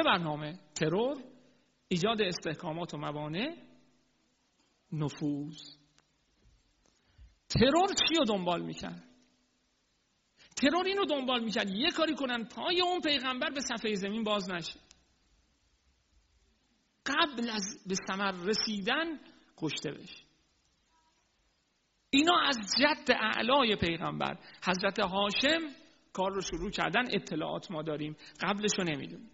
برنامه؟ ترور، ایجاد استحکامات و موانع، نفوذ. ترور چی رو دنبال میکرد؟ ترور اینو دنبال میکرد یه کاری کنن پای اون پیغمبر به صفحه زمین باز نشه، قبل از به ثمر رسیدن کشته بشه. اینا از جد اعلای پیغمبر حضرت هاشم کار رو شروع کردن. اطلاعات ما داریم، قبلش رو نمیدونیم.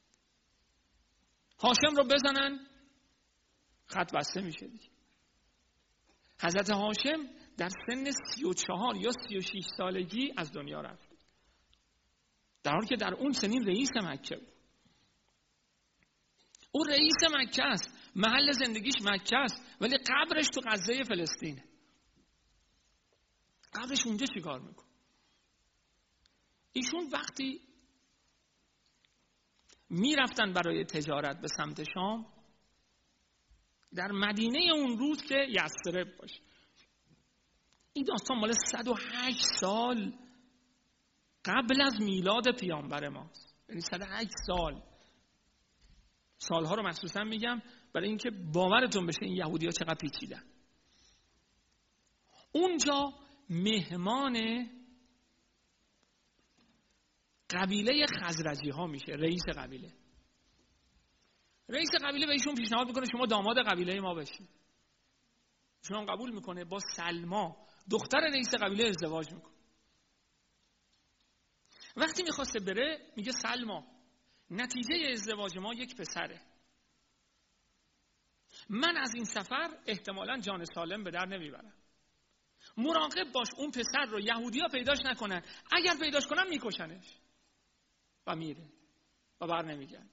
هاشم رو بزنن خط بسته میشه دیگه. حضرت هاشم در سن 34 یا 36 سالگی از دنیا رفت، در حالی که در اون سنین رئیس مکه بود. او رئیس مکه است، محل زندگیش مکه است، ولی قبرش تو غزه فلسطینه. قبرش اونجا چی کار میکنه؟ ایشون وقتی میرفتن برای تجارت به سمت شام، در مدینه اون روز که یثرب باشه، این داستان مال 108 سال قبل از میلاد پیامبر ماست. یعنی 108 سال. سالها رو مخصوصا میگم برای اینکه باورتون بشه این یهودی‌ها چقدر پیچیدن. اونجا مهمان قبیله خزرجی ها میشه، رئیس قبیله. رئیس قبیله به ایشون پیشنهاد میکنه شما داماد قبیله ما بشید. ایشون قبول میکنه، با سلما دختر رئیس قبیله ازدواج میکنه. وقتی میخواسته بره میگه سلما، نتیجه ازدواج ما یک پسره. من از این سفر احتمالاً جان سالم به در نمیبرم. مراقب باش اون پسر رو یهودی‌ها پیداش نکنن، اگر پیداش کنن میکشنش. و میره و بر نمیگرد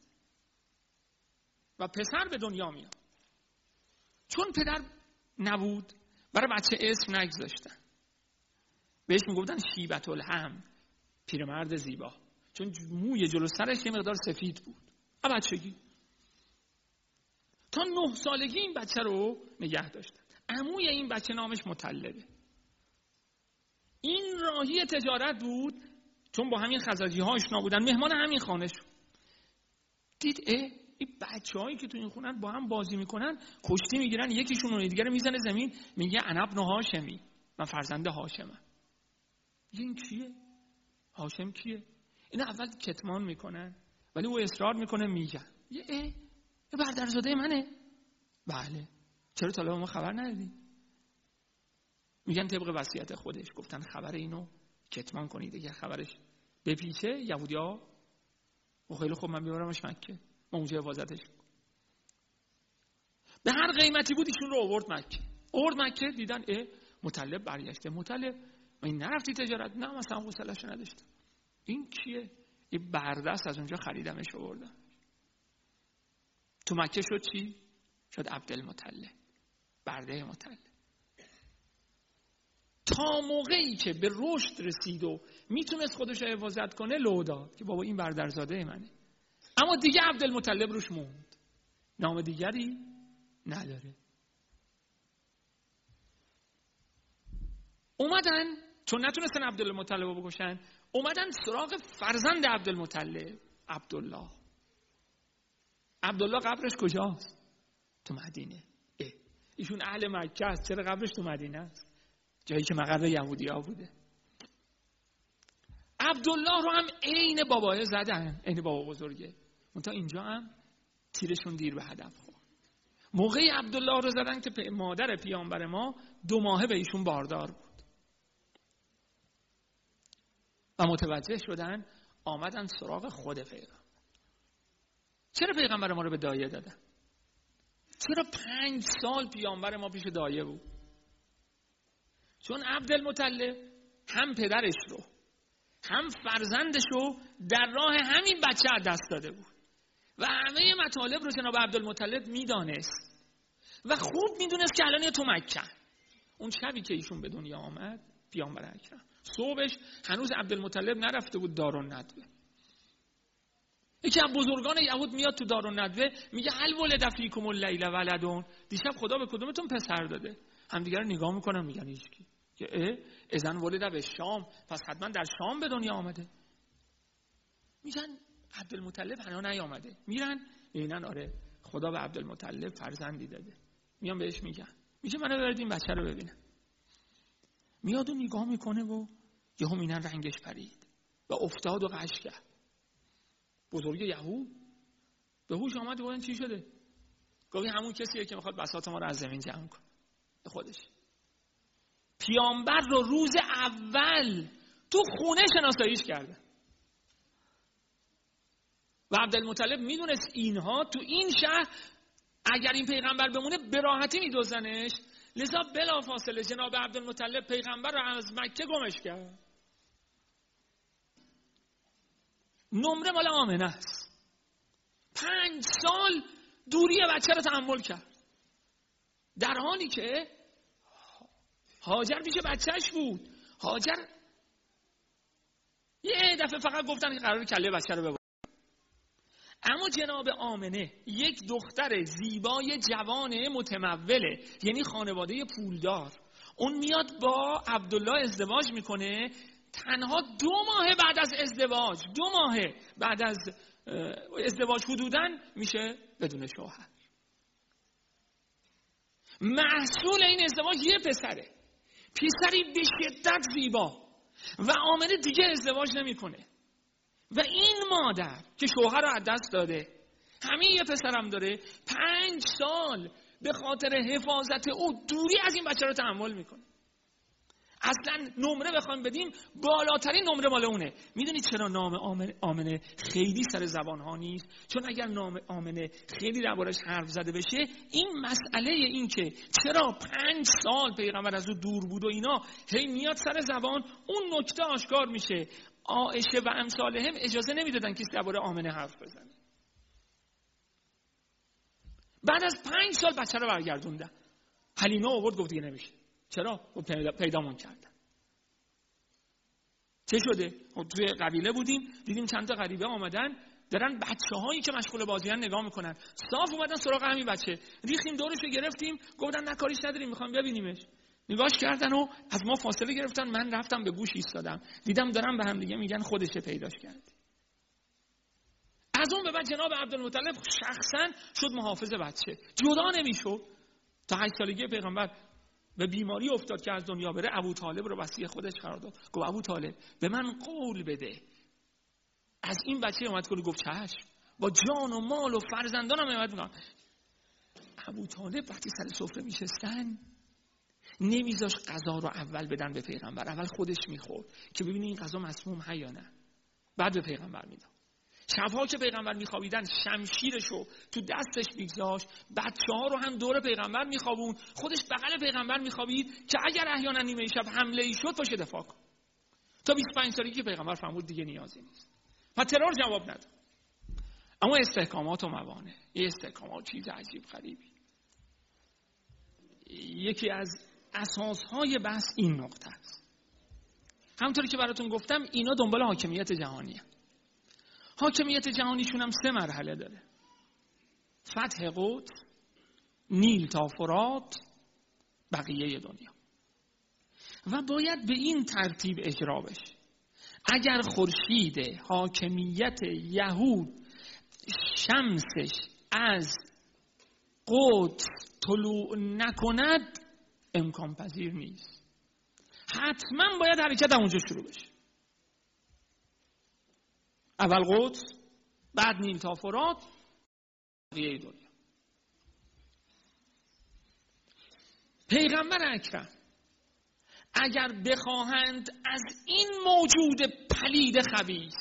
و پسر به دنیا میاد. چون پدر نبود برای بچه اسم نگذاشتن، بهش میگفتن شیبت الهم، پیرمرد زیبا، چون موی جلو سرش یه مقدار سفید بود. بچگی تا 9 سالگی این بچه رو نگه داشتن. عموی این بچه نامش مطلبه. این راهی تجارت بود، چون با همین خزرجی ها آشنا بودن، مهمان همین خانه شد. دید این بچه‌هایی که تو این خونن با هم بازی میکنن، کشتی میگیرن، یکیشون اون دیگه رو میزنه زمین، میگه انا ابن هاشمی، من فرزند هاشمم. میگه این کیه؟ هاشم کیه؟ اینا اول کتمان میکنن، ولی او اصرار میکنه میگه یه برادرزاده منه. بله، چرا تا الان ما خبر ندادیم؟ میگن طبق وصیت خودش گفتن خبر اینو کتمان کنید، اگه خبرش بپیچه یهودی‌ها و خیلی خوب من بیارمش مکه، ما اونجا حفاظتش کنیم. به هر قیمتی بود ایشون رو آورد مکه. دیدن مطلب برگشته. مطلب این نرفتی تجارت؟ نه مثلا حوصله‌اش نداشتم. این کیه؟ این بردست از اونجا خریدمش آوردم. تو مکه شد چی؟ شد عبدالمطلب، برده مطلب. تا موقعی که به رشد رسید و میتونست خودش رو حفاظت کنه لو داد که بابا این برادرزاده منه. اما دیگه عبدالمطلب روش موند، نام دیگری نداره. اومدن چون نتونستن عبدالمطلب رو بکشن، اومدن سراغ فرزند عبدالمطلب، عبدالله. عبدالله قبرش کجاست؟ تو مدینه. ایشون اهل مکه است، چرا قبرش تو مدینه است؟ جایی که مقر یهودی‌ها بوده. عبدالله رو هم عین باباه زدن، عین بابا بزرگه. منتها اینجا هم تیرشون دیر به هدف خورد. موقعی عبدالله رو زدن که مادر پیامبر ما 2 ماهه به ایشون باردار بود. و متوجه شدن، آمدن سراغ خود پیغمبر. چرا پیغمبر ما رو به دایه دادن؟ چرا 5 سال پیامبر ما پیش دایه بود؟ چون عبدالمطلب هم پدرش رو هم فرزندش رو در راه همین بچه از دست داده بود و همه مطالب رو جناب عبدالمطلب میدانست و خوب میدونست که الان تو مکه. اون شبی که ایشون به دنیا آمد پیامبر اکرم، صبحش هنوز عبدالمطلب نرفته بود دارالندوه. یکی از بزرگان یهود میاد تو دارالندوه میگه هل ولد فیکم اللیل ولدون، دیشب خدا به کدومتون پسر داده؟ همدیگه رو نگاه میکنن میگن هیچکی. که اذن ولد به شام، پس حتما در شام به دنیا آمده. میگن عبدالمطلب هنوز نیامده. میرن ببینن آره خدا به عبدالمطلب فرزندی داده. میان بهش میگن میگه منو ببرید این بچه رو ببینم. میاد و نگاه میکنه و یهو میبینن رنگش پرید و افتاد و غش کرد. بزرگ یهود به هوش آمد و گفت چی شده؟ گفت همون کسیه که میخواد بساط ما رو از زمین جمع کنه. به خودش پیامبر رو روز اول تو خونه شناساییش کرده و عبدالمطلب میدونست اینها تو این شهر اگر این پیغمبر بمونه به راحتی میدوزنش، لذا بلافاصله جناب عبدالمطلب پیغمبر رو از مکه گمش کرد. نمره مال آمنه است. 5 سال دوری بچه رو تحمل کرد، در حالی که هاجر پیش بچهش بود. هاجر یه دفعه فقط گفتن که قراره کله بچه رو ببره، اما جناب آمنه یک دختر زیبای جوان متموله، یعنی خانواده پولدار، اون میاد با عبدالله ازدواج میکنه. تنها 2 ماه بعد از ازدواج، 2 ماه بعد از ازدواج حدوداً میشه بدون شوهر. محصول این ازدواج یه پسره، پسری به شدت زیبا، و آمنه دیگه ازدواج نمیکنه. و این مادر که شوهر رو از دست داده، همین یه پسرم داره، 5 سال به خاطر حفاظت او دوری از این بچه رو تحمل میکنه. اصلا نمره بخوایم بدیم بالاترین نمره مال اونه. میدونید چرا نام آمنه خیلی سر زبان ها نیست؟ چون اگر نام آمنه خیلی دربارش حرف زده بشه، این مسئله این که چرا 5 سال پیغمبر از او دور بود و اینا هی میاد سر زبان، اون نکته آشکار میشه. عایشه و امثالهم اجازه نمیدادن کسی درباره آمنه حرف بزنه. بعد از 5 سال بچه رو برگردوندن. حلیمه آورد گفت دیگه نمیشه. چرا؟ پیدامون کردن. چه شده؟ توی قبیله بودیم، دیدیم چند تا غریبه آمدن دارن بچه‌هایی که مشغول بازیان نگاه میکنن. صاف اومدن سراغ همین بچه، ریختیم دورشو گرفتیم، گفتن نه کاریش نداریم میخوام ببینیمش. نگاش کردن و از ما فاصله گرفتن. من رفتم به گوش ایستادم، دیدم دارن به هم دیگه میگن خودشه پیداش کرد. از اون به بعد جناب عبدالمطلب شخصا شد محافظ بچه، جدا نمیشد. تا 8 سالگی پیغمبر به بیماری افتاد که از دنیا بره. ابو طالب رو وصی خودش قرار داد. گفت ابو طالب به من قول بده از این بچه اومد کنه. گفت چشم، با جان و مال و فرزندانم اومد میکنم. ابو طالب وقتی سر سفره میشستن نمیذاش غذا رو اول بدن به پیغمبر، اول خودش میخورد که ببینه این غذا مسموم هست یا نه، بعد به پیغمبر میداد. شبها که پیغمبر میخوابیدن شمشیرشو تو دستش میگذاشت، بچه‌ها رو هم دور پیغمبر میخوابون، خودش بغل پیغمبر میخوابید که اگر احیانا نیمه شب حمله ای شد باشه دفاع کن. تا 25 سالگی که پیغمبر فرمود دیگه نیازی نیست و ترور جواب نداد. اما استحکامات و موانع، یه استحکامات چیز عجیب غریبی. یکی از اساسهای بحث این نقطه است. همونطوری که براتون گفتم اینا دنبال حاکمیت جهانیه. حاکمیت جهانیشون هم 3 مرحله داره: فتح قدس، نیل تا فرات، بقیه دنیا. و باید به این ترتیب اجرا بشه. اگر خورشید حاکمیت یهود شمسش از قدس طلوع نکند امکان پذیر نیست. حتما باید حرکت اونجا شروع بشه. اول قدس، بعد نیل تا فرات، بقیه دنیا. پیغمبر اکرم اگر بخواهند از این موجود پلید خبیث،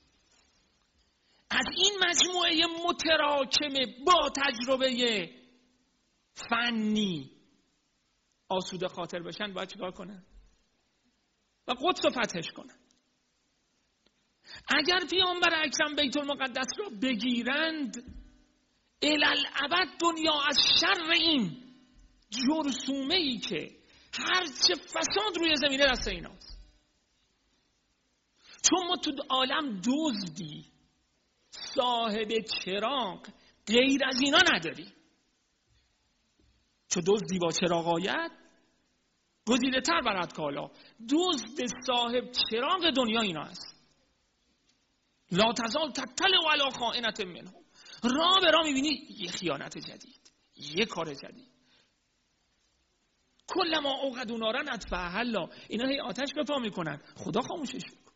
از این مجموعه متراکمه با تجربه فنی آسوده خاطر بشن، باید چیکار کنن؟ و قدس رو فتحش کنن. اگر پیامبر اکرم بیت المقدس را بگیرند، الالعبد دنیا از شر این جرثومه‌ای که هرچه فساد روی زمینه دست ایناست. چون ما تو عالم دزدی، صاحب چراغ، غیر از اینا نداری. چون دزدی با چراغ آید گزیده تر برد کالا. دزد صاحب چراغ دنیا اینا است. لا تزال تطلع علی خائنة منهم. راه به راه میبینی یه خیانت جدید، یه کار جدید. کلما اوقدوا نارا اطفأها الله، اینا هی آتش به پا میکنن، خدا خاموشش میکنه.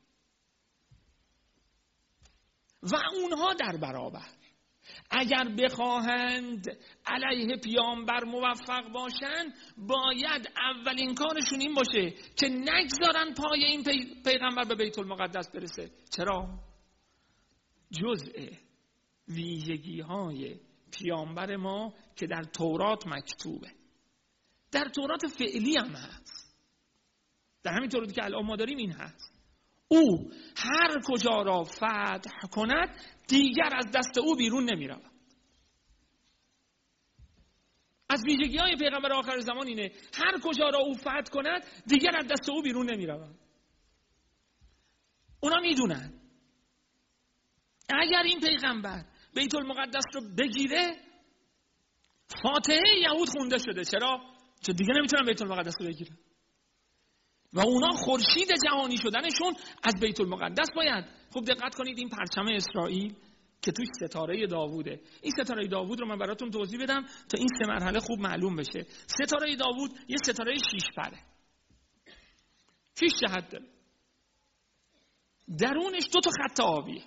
و اونها در برابر اگر بخواهند علیه پیامبر موفق باشند، باید اولین کارشون این باشه که نگذارن پای این پیغمبر به بیت المقدس برسه. چرا؟ جزء ویژگی‌های پیامبر ما که در تورات مکتوبه، در تورات فعلی هم هست، در همین توراتی که الان ما داریم این هست. او هر کجا را فتح کند دیگر از دست او بیرون نمی رود. از ویژگی‌های پیغمبر آخر زمان اینه، هر کجا را او فتح کند دیگر از دست او بیرون نمی رود. اونا میدونن اگر این پیغمبر بیت المقدس رو بگیره، فاتحه یهود خونده شده. چرا؟ چون دیگه نمیتونن بیت المقدس رو بگیرن و اونا خورشید جهانی شدنشون از بیت المقدس باید. خوب دقت کنید، این پرچم اسرائیل که توش ستاره داووده، این ستاره داوود رو من براتون توضیح بدم تا این سه مرحله خوب معلوم بشه. ستاره داوود یه ستاره 6 پره، 6 جهت داره، درونش 2 تا خط آبیه.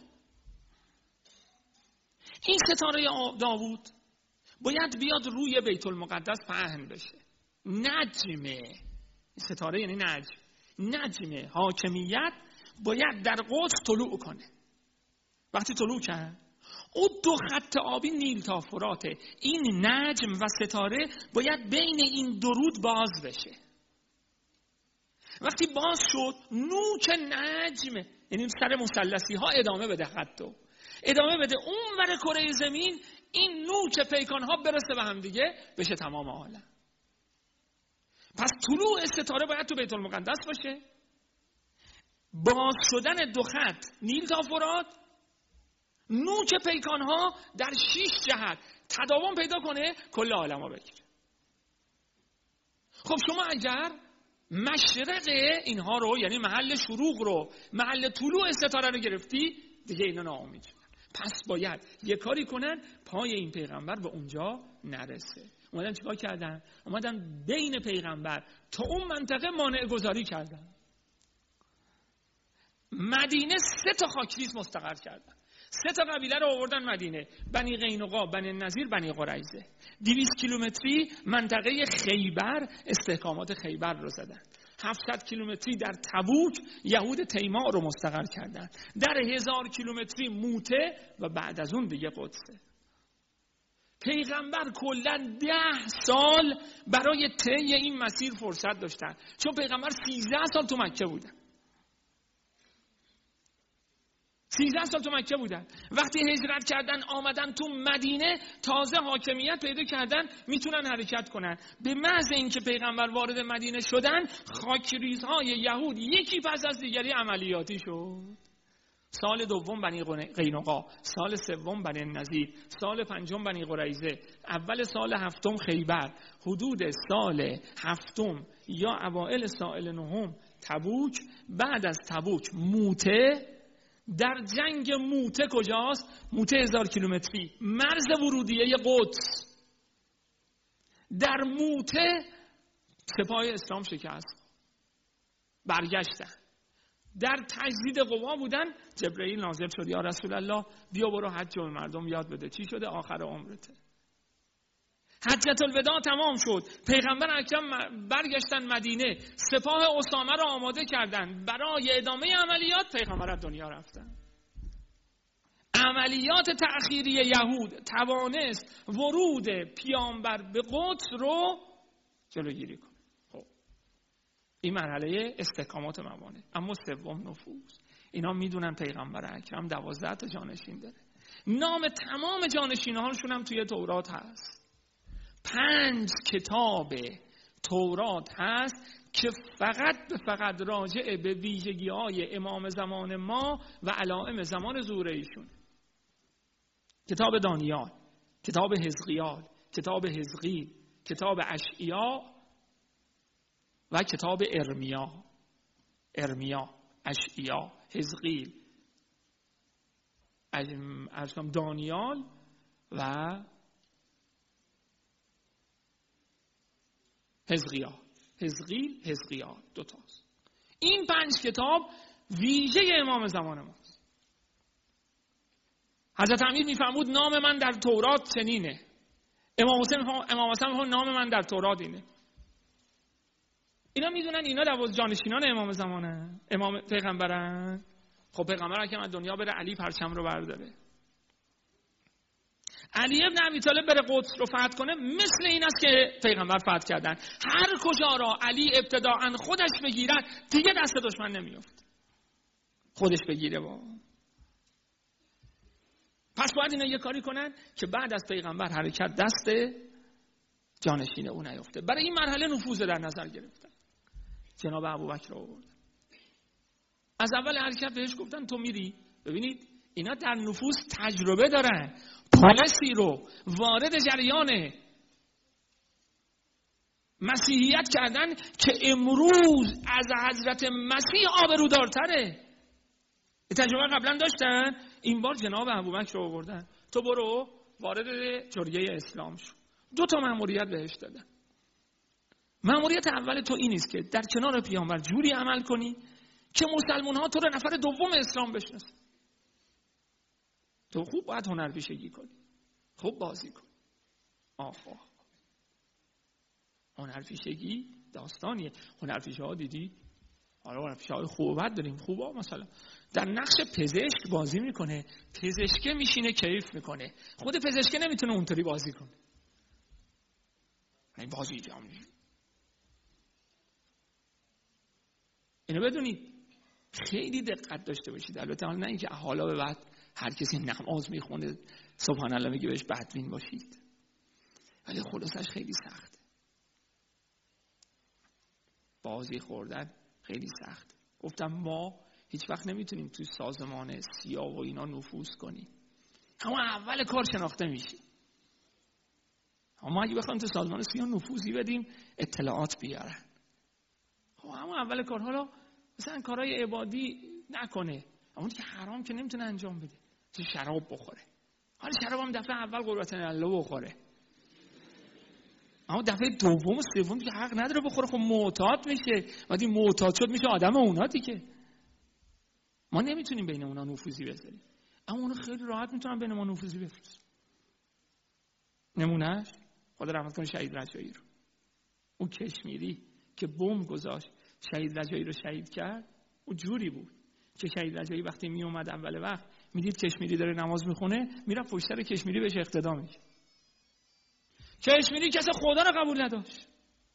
این ستاره داوود باید بیاد روی بیت المقدس پهن بشه. نجمه، ستاره یعنی نجم حاکمیت باید در قدس طلوع کنه. وقتی طلوع کرد، او 2 خط آبی نیل تا فراته، این نجم و ستاره باید بین این 2 رود باز بشه. وقتی باز شد، نوک نجم یعنی سر مثلثی ها ادامه بده، خطو ادامه بده اون ور کره زمین، این نوک پیکان ها برسه به هم دیگه، بشه تمام عالم. پس طلوع ستاره باید تو بیت المقدس باشه، باز شدن 2 خط نیل تا فرات، نوک پیکان ها در 6 جهت تداوم پیدا کنه، کل عالم ها بگیره. خب شما اگر مشرق اینها رو، یعنی محل شروق رو، محل طلوع ستاره رو گرفتی، دیگه اینا ناامید شدن. پس باید یه کاری کنن پای این پیغمبر به اونجا نرسه. اومدن چیکار کردن؟ اومدن بین پیغمبر تا اون منطقه مانع گذاری کردن. مدینه 3 تا خاکریز مستقر کردن. 3 تا قبیله رو آوردن مدینه: بنی قینقاع، بنی نضیر، بنی قریظه. 200 کیلومتری منطقه خیبر، استحکامات خیبر رو زدن. 700 کیلومتری در تبوک یهود تیماء رو مستقر کردن. در 1000 کیلومتری موته و بعد از اون دیگه قدسه. پیغمبر کلاً 10 سال برای طی این مسیر فرصت داشتن، چون پیغمبر 13 سال تو مکه بودن. 13 سال تو مکه بودن. وقتی هجرت کردن آمدن تو مدینه، تازه حاکمیت پیدا کردن، میتونن حرکت کنن. به محض اینکه پیغمبر وارد مدینه شدن، خاکریزهای یهود یکی پس از دیگری عملیاتی شد. سال دوم بنی قینقاع، سال سوم بنی نضیر، سال پنجم بنی قریظه، اول سال هفتم خیبر، حدود سال هفتم یا اوائل سال نهم تبوک، بعد از تبوک موته. در جنگ موته کجاست؟ موته 1000 کیلومتری، مرز ورودیه قدس. در موته سپاه اسلام شکست، برگشتن. در تجدید قوا بودن، جبرئیل نازل شد: یا رسول الله بیا برو حج و مردم یاد بده. چی شده؟ آخر عمرته. حجت الوداع تمام شد، پیغمبر اکرم برگشتن مدینه، سپاه اسامه را آماده کردن برای ادامه عملیات. پیغمبر از دنیا رفتن. عملیات تأخیری یهود توانست ورود پیامبر به قدس رو جلوگیری کنه. خب این مرحله استحکامات موانع. اما سوم نفوذ. اینا میدونن پیغمبر اکرم 12 تا جانشین داره. نام تمام جانشینانشون هم توی تورات هست. 5 کتاب تورات هست که فقط راجع به ویژگی‌های امام زمان ما و علائم زمان ظهور ایشون. کتاب دانیال، کتاب حزقیال، کتاب حزقیل، کتاب اشعیا و کتاب ارمیا، اشعیا، حزقیل، از دانیال و حزقیال دوتاست. این 5 کتاب ویژه امام زمان ماست. حضرت امیر میفرمود نام من در تورات چنینه. امام حسین میفرمود نام من در تورات اینه. اینا میدونن اینا جانشینان امام زمانه، امام پیغمبرن. خب پیغمبر که از دنیا بره علی پرچم رو برداره. علی ابن ابی طالب بره قدس رو فتح کنه مثل این است که پیغمبر فتح کردن. هر کجا را علی ابتداءً خودش بگیرد دیگه دست دشمن نمیافت. خودش بگیره با. پس باید اینا یه کاری کنن که بعد از پیغمبر حرکت دست جانشین او نیفته. برای این مرحله نفوذ در نظر گرفتن. جناب ابوبکر رو آوردن. از اول حرکت بهش گفتن تو میری. ببینید اینا در نفوذ تجربه دارن. پالیسی رو وارد جریان مسیحیت کردن که امروز از حضرت مسیح آبرودارتره. تجربه قبلا داشتن، این بار جناب ابوبکر رو آوردن. تو برو وارد جریه اسلام شو. 2 تا مأموریت بهش دادن. مأموریت اول تو این است که در کنار پیامبر جوری عمل کنی که مسلمان ها تو رو نفر دوم اسلام بشناسن. تو خوب باید هنرپیشگی کنی، خوب بازی کنی. آخه هنرپیشگی داستانیه. هنرپیشه ها دیدی؟ حالا هنرپیشه های خوب بد داریم. خوبا مثلا در نقش پزشک بازی میکنه، پزشکه میشینه کیف میکنه. خود پزشکه نمیتونه اونطوری بازی کنه. این بازی جامعی. اینو بدونید خیلی دقت داشته باشید. البته حالا نه اینکه حالا به بعد هر کسی نماز میخونه سبحان الله میگه بهش بدبین باشید، ولی خلاصش خیلی سخته. بازی خوردن خیلی سخت. گفتم ما هیچ وقت نمیتونیم توی سازمان سیاه و اینا نفوذ کنیم. اما اول کار شناخته میشیم. اما اگه بخوایم تو سازمان سیاه نفوذی بدیم اطلاعات بیارن. خب اما اول کار حالا مثلا کارهای عبادی نکنه، اما که حرام که نمیتونه انجام بده. تو شراب بخوره. حالا شراب هم دفعه اول قربت الله بخوره. اما دفعه دوم و سوم که حق نداره بخوره. خب معتاد میشه. وقتی معتاد شد میشه آدم اونا دیگه. ما نمیتونیم بین اونا نفوذی بذاریم. اما اونا خیلی راحت میتونن بین ما نفوذی بفرستن. نمونهش خدا رحمت کنه شهید رجایی رو. اون کشمیری که بمب گذاشت شهید رجایی رو شهید کرد، اون جوری بود که شهید رجایی وقتی می اومد اول وقت میدید کشمیری داره نماز میخونه، میرفت پشت سر کشمیری بهش اقتدا میکرد. کشمیری کسی خدا رو قبول نداشت.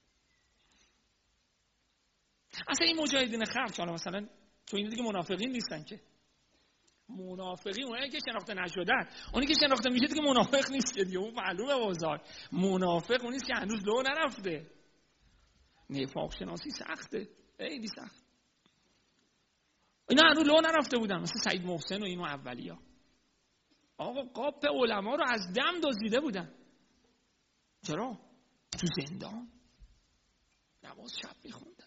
اصلا این مجاهدین خلق حالا مثلا تو این دیگه منافقین نیستن که. منافقین اونایی که شناخته نشدن. اونی که شناخته میشه دیگه منافق نیست که دیگه. اون معلومه اوضاع. منافق اونیست که هنوز لو نرفته. نفاق شناسی سخته، خیلی سخت. اینا هنوز لو نرفته بودن مثل سعید محسن و اینو اولیا. آقا قاپ علما رو از دم دزدیده بودن. چرا؟ تو زندان نماز شب میخوندن.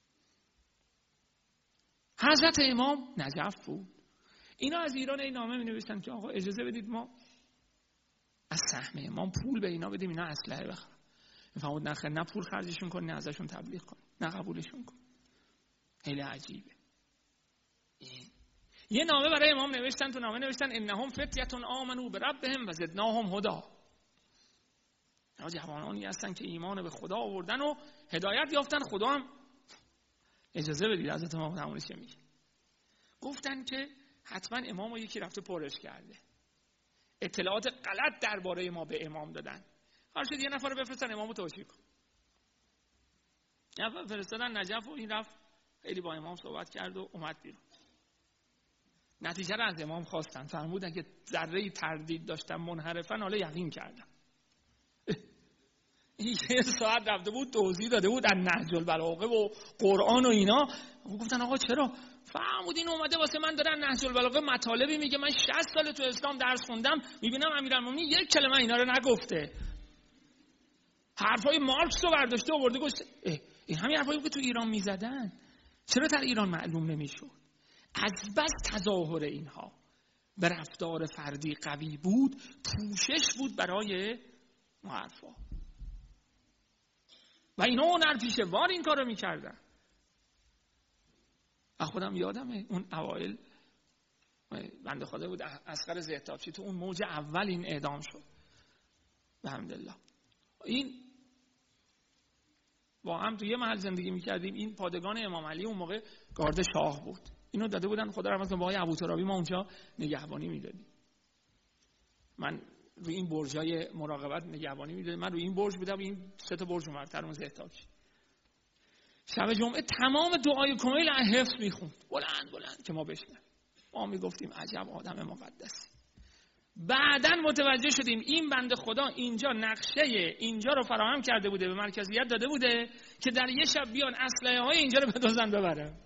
حضرت امام نجف بود. اینا از ایران این نامه می نوشتن که آقا اجازه بدید ما از سهم امام پول به اینا بدیم، اینا اسلحه بخرن. میفهمود نخیر، نه پول خرجشون کن نه ازشون تبلیغ کن نه قبولشون کن. خیلی عجیبه. یه نامه برای امام نوشتن. تو نامه نوشتن انهم فتیه آمنوا بربهم و زدناهم هدی. اینا جوانانی هستن که ایمان به خدا آوردن و هدایت یافتن. خدا هم اجازه بدید حضرت امام همونی چه میگه. گفتن که حتما امام رو یکی رفته پرش کرده، اطلاعات غلط درباره ما به امام دادن. هر شد یه نفر رو بفرستن امامو توجیه کن. یه نفر فرستادن نجف و این رفت خیلی با امام صحبت کرد و اومد بیرون. نتیجه رو از امام خواستن. فرمودن که ذره تردید داشتن منحرفن، حالا یقین کردن. این یه ساعت رفته بود توضیح داده بود در نهج البلاغه و قرآن و اینا. گفتن آقا چرا؟ فرمودین اومده واسه من دارن نهج البلاغه مطالبی میگه، من 60 سال تو اسلام درس خوندم، میبینم امیرالمومنین یک کلمه اینا رو نگفته. حرفای مارکس رو برداشته آورده گفت این همین حرفایی که تو ایران میزدن چرا در ایران معلوم نمیشد؟ از بس تظاهر اینها به رفتار فردی قوی بود، پوشش بود برای حرفا. و اینا هنرپیشه وار این کارو میکردن. خودم یادمه اون اوایل بنده خدا بود اصغر زهتابچی تو اون موج اول این اعدام شد الحمدلله. این با هم تو یه محل زندگی میکردیم. این پادگان امام علی اون موقع گارد شاه بود. اینو داده بودن خدا رحمت کنه با آقای ابوترابی، ما اونجا نگهبانی میدادیم. من روی این برجای مراقبت نگهبانی میدادیم. من روی این برج بودم، این 3 تا برج اونورتر اون زهتابچی. شب جمعه تمام دعای کمیل حفظ میخوند بلند بلند که ما بشنویم. ما میگفتیم عجب آدم مقدسی. بعداً متوجه شدیم این بنده خدا اینجا نقشه اینجا رو فراهم کرده بوده، به مرکزیت داده بوده که در یه شب بیان اسلحه های اینجا رو بدزدن ببرن.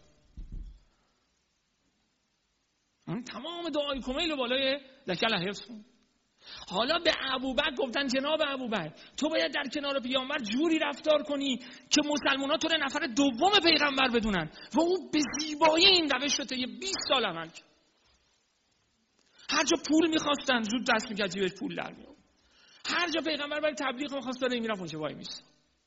تمام دعای کمیل رو بالای دکل حفظ کن. حالا به ابوبکر گفتن جناب ابوبکر تو باید در کنار پیامبر جوری رفتار کنی که مسلمان‌ها تو رو نفر دوم پیغمبر بدونن. و او به زیبایی این روش رو طی 20 سال عمل کرد. هر جا پول می‌خواستن زود دست می‌کرد جیبش پول در می‌آورد. هر جا پیغمبر برای تبلیغ می‌خواست بره میرفت اونجا وای می‌ایستاد.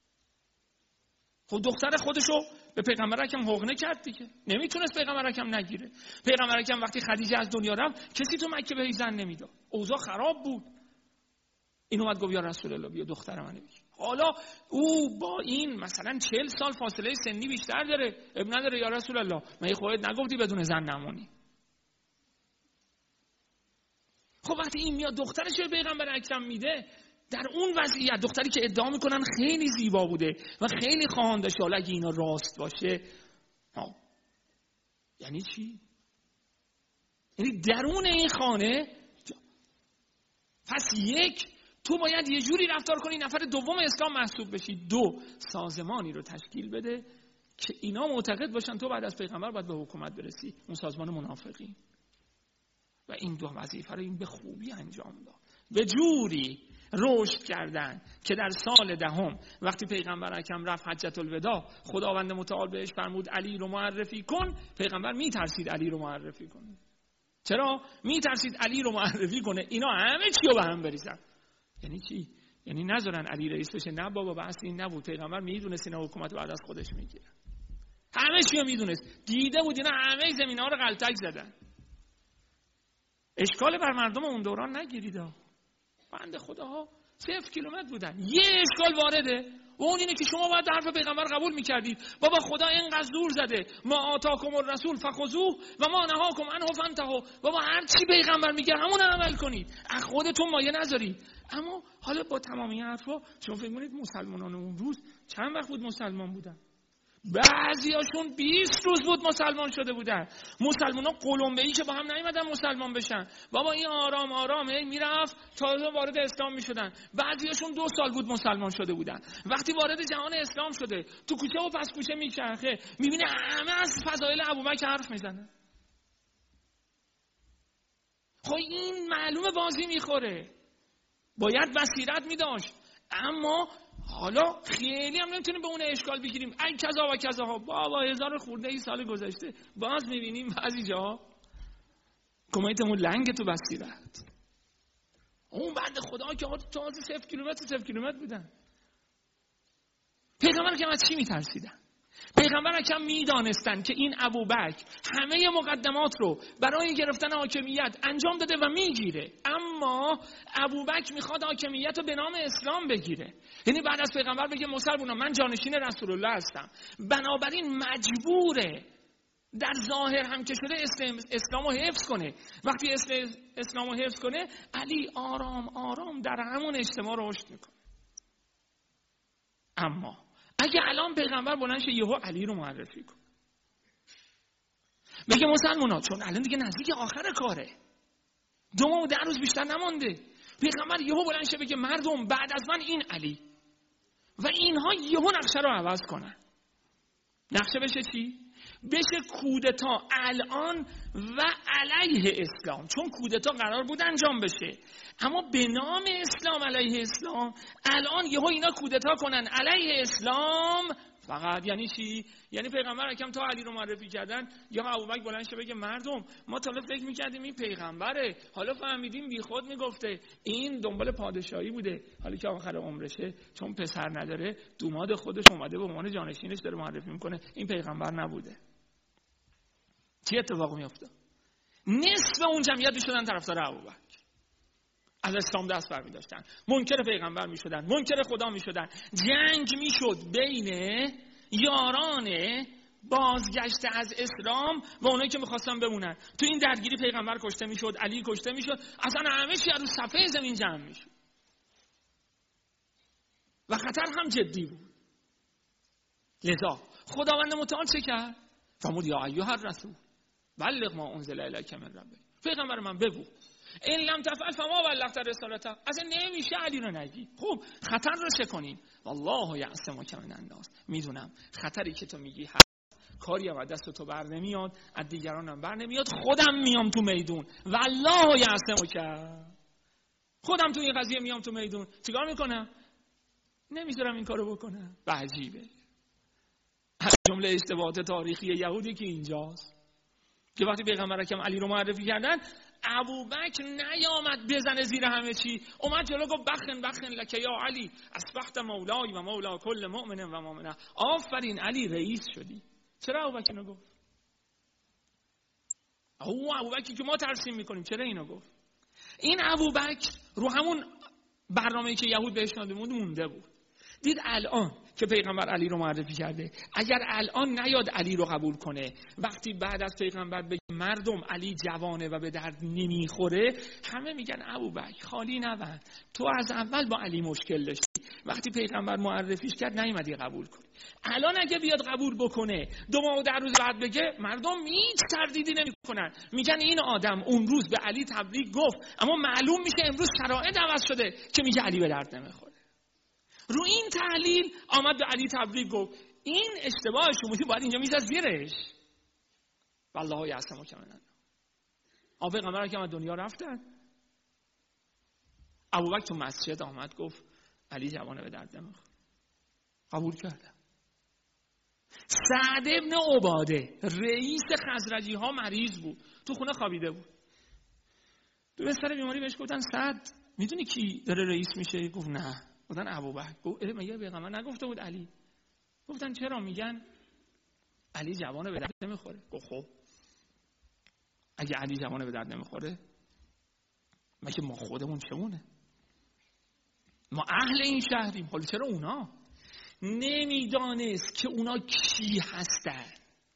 خب دختر خودشو به پیغمبر اکرم حقنه کرد دیگه. نمیتونست پیغمبر اکرم نگیره. پیغمبر اکرم وقتی خدیجه از دنیا رفت کسی تو مکه بهش زن نمیداد. اوضاع خراب بود. این اومد گفت یا رسول الله بیا دختر منو بگیر. حالا او با این مثلا 40 سال فاصله سنی بیشتر داره. اب نداره یا رسول الله من خودت نگفتی بدون زن نمونی. خب وقتی این میاد دخترش به پیغمبر اکرم میده، در اون وضعیت دختری که ادعا میکنن خیلی زیبا بوده و خیلی خواهان داشته، حالا اگه اینا راست باشه یعنی چی؟ یعنی درون این خانه. پس یک، تو باید یه جوری رفتار کنی نفر دوم اسلام محسوب بشی. 2، سازمانی رو تشکیل بده که اینا معتقد باشن تو بعد از پیغمبر باید به حکومت برسی، اون سازمان منافقین. و این 2 وظیفه رو این به خوبی انجام داد. به جوری رشد کردن که در سال 10 وقتی پیغمبر اکرم رفت حجت الوداع، خداوند متعال بهش فرمود علی رو معرفی کن. پیغمبر میترسید علی رو معرفی کنه. چرا؟ میترسید علی رو معرفی کنه اینا همه چی رو به هم بریزن. یعنی چی؟ یعنی نذارن علی رئیس بشه. نه بابا بحث این نبود. پیغمبر میدونست اینا حکومت بعد از خودش میگیره. همه چی رو میدونست. دیده بود اینا همه زمینا رو غلطک زدن. اشکال بر مردم اون دوران نگیرید. بنده خداها 0 کیلومتر بودن. یه اشکال وارده و اون اینه که شما باید حرف پیغمبر قبول میکردید. بابا خدا اینقدر زور زده ما آتاکم الرسول فخذوه و ما نهاکم عنه فانتهوا. بابا هر چی پیغمبر میگه همون عمل کنید، از خودتون مایه نذارید. اما حالا با تمام این حرفا شما فکر کنید مسلمانان اون روز چند وقت بود مسلمان بودن؟ بعضیاشون 20 روز بود مسلمان شده بودن. مسلمان‌ها قلمبه‌ای که با هم نیومدن مسلمان بشن. بابا این آرام آرام میرفت تا وارد اسلام میشدن. بعضیاشون 2 سال بود مسلمان شده بودن. وقتی وارد جهان اسلام شده تو کوچه و پس کوچه میچرخه میبینه همه از فضایل ابوبکر حرف میزنن. خب این معلومه بازی میخوره. باید بصیرت میداشت. اما حالا خیلی هم نمیتونیم به اون اشکال بگیریم. ای کذا و کذا ها. بابا 1000 خورده ای سال گذشته باز میبینیم بعضی جاها کمیتمون لنگ تو بصیرت. اون بنده خدا که تازه 0 کیلومتر بودن. پیغمبر که از چی میترسیدن؟ پیغمبر اکرم میدانستن که این ابوبکر همه مقدمات رو برای گرفتن حاکمیت انجام داده و میگیره، اما ابوبکر میخواد حاکمیت رو به نام اسلام بگیره. یعنی بعد از پیغمبر بگه مسلمانان من جانشین رسول الله هستم، بنابراین مجبوره در ظاهر هم که شده اسلام رو حفظ کنه. وقتی اسلام رو حفظ کنه علی آرام آرام در همون اجتماع رشد میکنه. اما اگه الان پیغمبر بلند شه یهو علی رو معرفی کن، بگه مسلمان‌ها چون الان دیگه نزدیک آخر کاره، 2 ماه و 10 روز بیشتر نمانده، پیغمبر یهو بلند شه بگه مردم بعد از من این علی، و اینها یهو نقشه رو عوض کنن. نقشه بشه چی؟ بشه کودتا الان و علیه اسلام، چون کودتا قرار بود انجام بشه اما به نام اسلام علیه اسلام. الان یهو اینا کودتا کنن علیه اسلام فقط یعنی چی؟ یعنی پیغمبر اکرم تا علی رو معرفی کردن یا ابوبکر بلند شه بگه مردم ما تا حالا فکر می‌کردیم این پیغمبره، حالا فهمیدیم بیخود میگفته، این دنبال پادشاهی بوده، حالا که آخر عمرشه چون پسر نداره دوماد خودش اومده به عنوان جانشینش داره معرفی میکنه، این پیغمبر نبوده. چه اتفاقی میافتاد؟ نصف اون جمعیت میشدن طرفدار ابوبکر، از اسلام دست برمی داشتن، منکر پیغمبر می شدن، منکر خدا می شدن. جنگ می شد بین یاران بازگشته از اسلام و اونایی که میخواستن بمونن. تو این درگیری پیغمبر کشته می شد، علی کشته می شد، اصلا همه چی رو صفحه زمین جمع می شد و خطر هم جدی بود. لذا خداوند متعال چه کرد؟ فرمود یا ایها الرسول بلغ ما انزل الیک من ربک. پیغمبر من بگو این لم تفعل فما بلغت رسالته. اصلا نمیشه علی رو نگی. خب خطر رو چه کنیم؟ والله یعصمک من الناس. میدونم خطری که تو میگی هست، کاری هم از دست تو بر نمیاد، از دیگرانم بر نمیاد، خودم میام تو میدون. والله یعصمک، خودم تو این قضیه میام تو میدون. چیکار میکنم؟ نمیذارم این کارو بکنم. عجیبه. از جمله اشتباهات تاریخی یهودی که اینجاست که وقتی پیغمبر اکرم علی رو معرفی کردن، ابوبکر نیامد بزنه زیر همه چی، اومد جلو گفت بخن لک یا علی اصبحت مولای و مولا کل مؤمن و مؤمنه. آفرین علی رئیس شدی. چرا ابوبکر اینو گفت؟ ابوبکر که ما ترسیم میکنیم چرا اینو گفت؟ این ابوبکر رو همون برنامه‌ای که یهود بهش داده بود مونده بود. دید الان که پیغمبر علی رو معرفی کرده، اگر الان نیاد علی رو قبول کنه، وقتی بعد از پیغمبر بگه مردم علی جوانه و به درد نمیخوره، همه میگن ابوبکر خالی نبند، تو از اول با علی مشکل داشتی، وقتی پیغمبر معرفیش کرد نیومدی قبول کنی. الان اگه بیاد قبول بکنه 2 ماه و 10 روز بعد بگه، مردم هیچ تردیدی نمیکنن، میگن این آدم اون روز به علی تبریک گفت، اما معلوم میشه امروز شرایط عوض شده که میگه علی به درد نمیخوره. رو این تحلیل آمد به علی تبریک گفت این اشتباه شما باید اینجا میزد زیرش. والله یعصمک من الناس. پیغمبر که از دنیا رفتن، ابوبکر تو مسجد آمد گفت علی جوانه به درد نمیخوره. قبول کردم. سعد ابن عباده رئیس خزرجی ها مریض بود، تو خونه خوابیده بود. تو سر بیماری بهش گفتن سعد میدونی کی داره رئیس میشه؟ گفت نه. گفتن ابوبکر. گفت مگه پیغمبر نگفته بود علی؟ گفتن چرا؟ میگن علی جوانه به درد نمیخوره. گفت خب اگه علی جوانه به درد نمیخوره مگه ما خودمون چمونه؟ ما اهل این شهریم. حالا چرا اونا؟ نمیدانست که اونا کی هستن.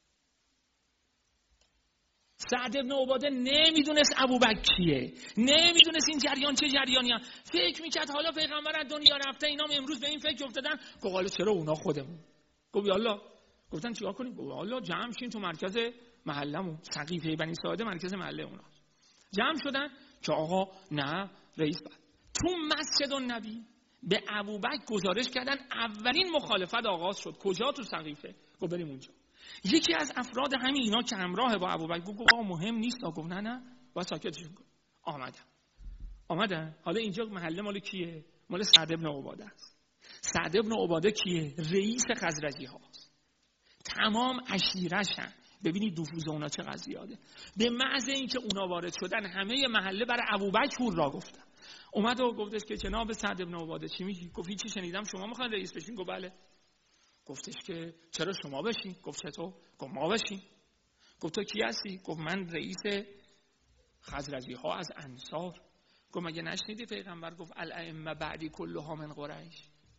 سعد ابن عباده نمیدونست ابوبکر کیه، نمیدونست این جریان چه جریانی هم. فکر میکرد حالا پیغمبر از دنیا رفته، اینا امروز به این فکر افتادن. گفت حالا چرا اونا خودمون؟ گفت یالا. گفتن چیکار کنیم؟ گفت حالا جمع شین تو مرکز محلمون، سقیفه بنی ساعده مرکز محله اونا. جمع شدن که آقا نه رئیس بعد. تو مسجد النبی به ابوبکر گزارش کردن اولین مخالفت آغاز شد. کجا؟ تو سقیفه. گفت بریم اونجا. یکی از افراد همین اینا که همراه با ابوبکر گفت آقا مهم نیست. گفت نه باید ساکتشون کن. آمدن. حالا اینجا محله مال کیه؟ مال سعد ابن عباده است. سعد ابن عباده کیه؟ رئیس خزرجی هاست. تمام عشیره‌شن. ببینید نفوذ اونا چقدر زیاده. به محض اینکه اونا وارد شدن همه محله برای ابوبکر هورا گفتن. اومد و گفتش که جناب سعد ابن عباده چی میگی؟ گفت هیچی، شنیدم شما میخواین رئیس بشین. گفت بله. گفتش که چرا شما بشین؟ گفت چطور؟ گفت ما بشین. گفت تو کی هستی؟ گفت من رئیس خزرجی ها از انصار. گفت مگه نشنیدی پیغمبر گفت الائمه بعدی کلها من قریش؟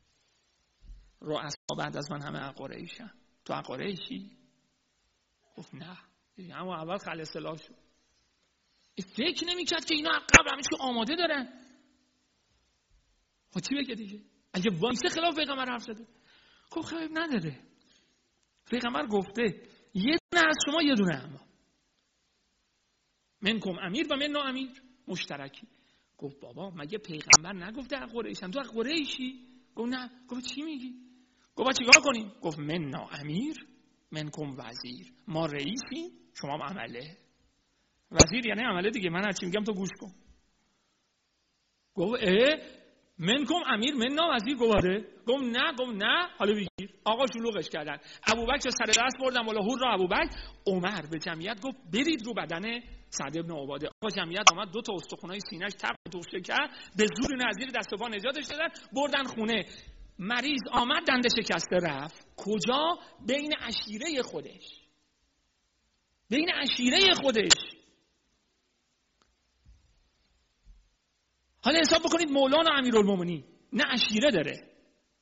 رؤسا بعد از من همه از قریشن. تو از قریشی؟ گفت نه. اما اول خل اصلاح شد. فکر نمی‌کرد که اینا عقب همه چی آماده دارن. خب چی بگه دیگه؟ اگه وایسه خلاف پیغمبر حرف زده. گفت خیلی نداره. پیغمبر گفته یه دونه از شما یه دونه اما. منکم امیر و من نا امیر مشترکی. گفت بابا مگه پیغمبر نگفته از قریشم؟ تو از قریشی؟ گفت نه. گفت چی میگی؟ گفت چیکار کنیم؟ گفت من نا امیر منکم وزیر. ما رئیسیم شما هم عمله. وزیر یعنی عمله دیگه، من هرچی میگم تو گوش کن. گفت منکم امیر من نا وزیر. گفت نه. حالا بگی آقا شلوغش کردن، ابوبکر سر دست بردن بالا، هور را ابوبکر. عمر به جمعیت گفت برید رو بدن سعد بن عباده. آقا جمعیت اومد، 2 تا استخونای سینه‌اش تق توشه کرد، به زور نظیر دست و پا نجاتش دادن، بردن خونه. مریض آمد دنده شکسته رفت کجا؟ بین عشیره خودش. حالا حساب بکنید مولانا امیرالمومنین نه عشیره داره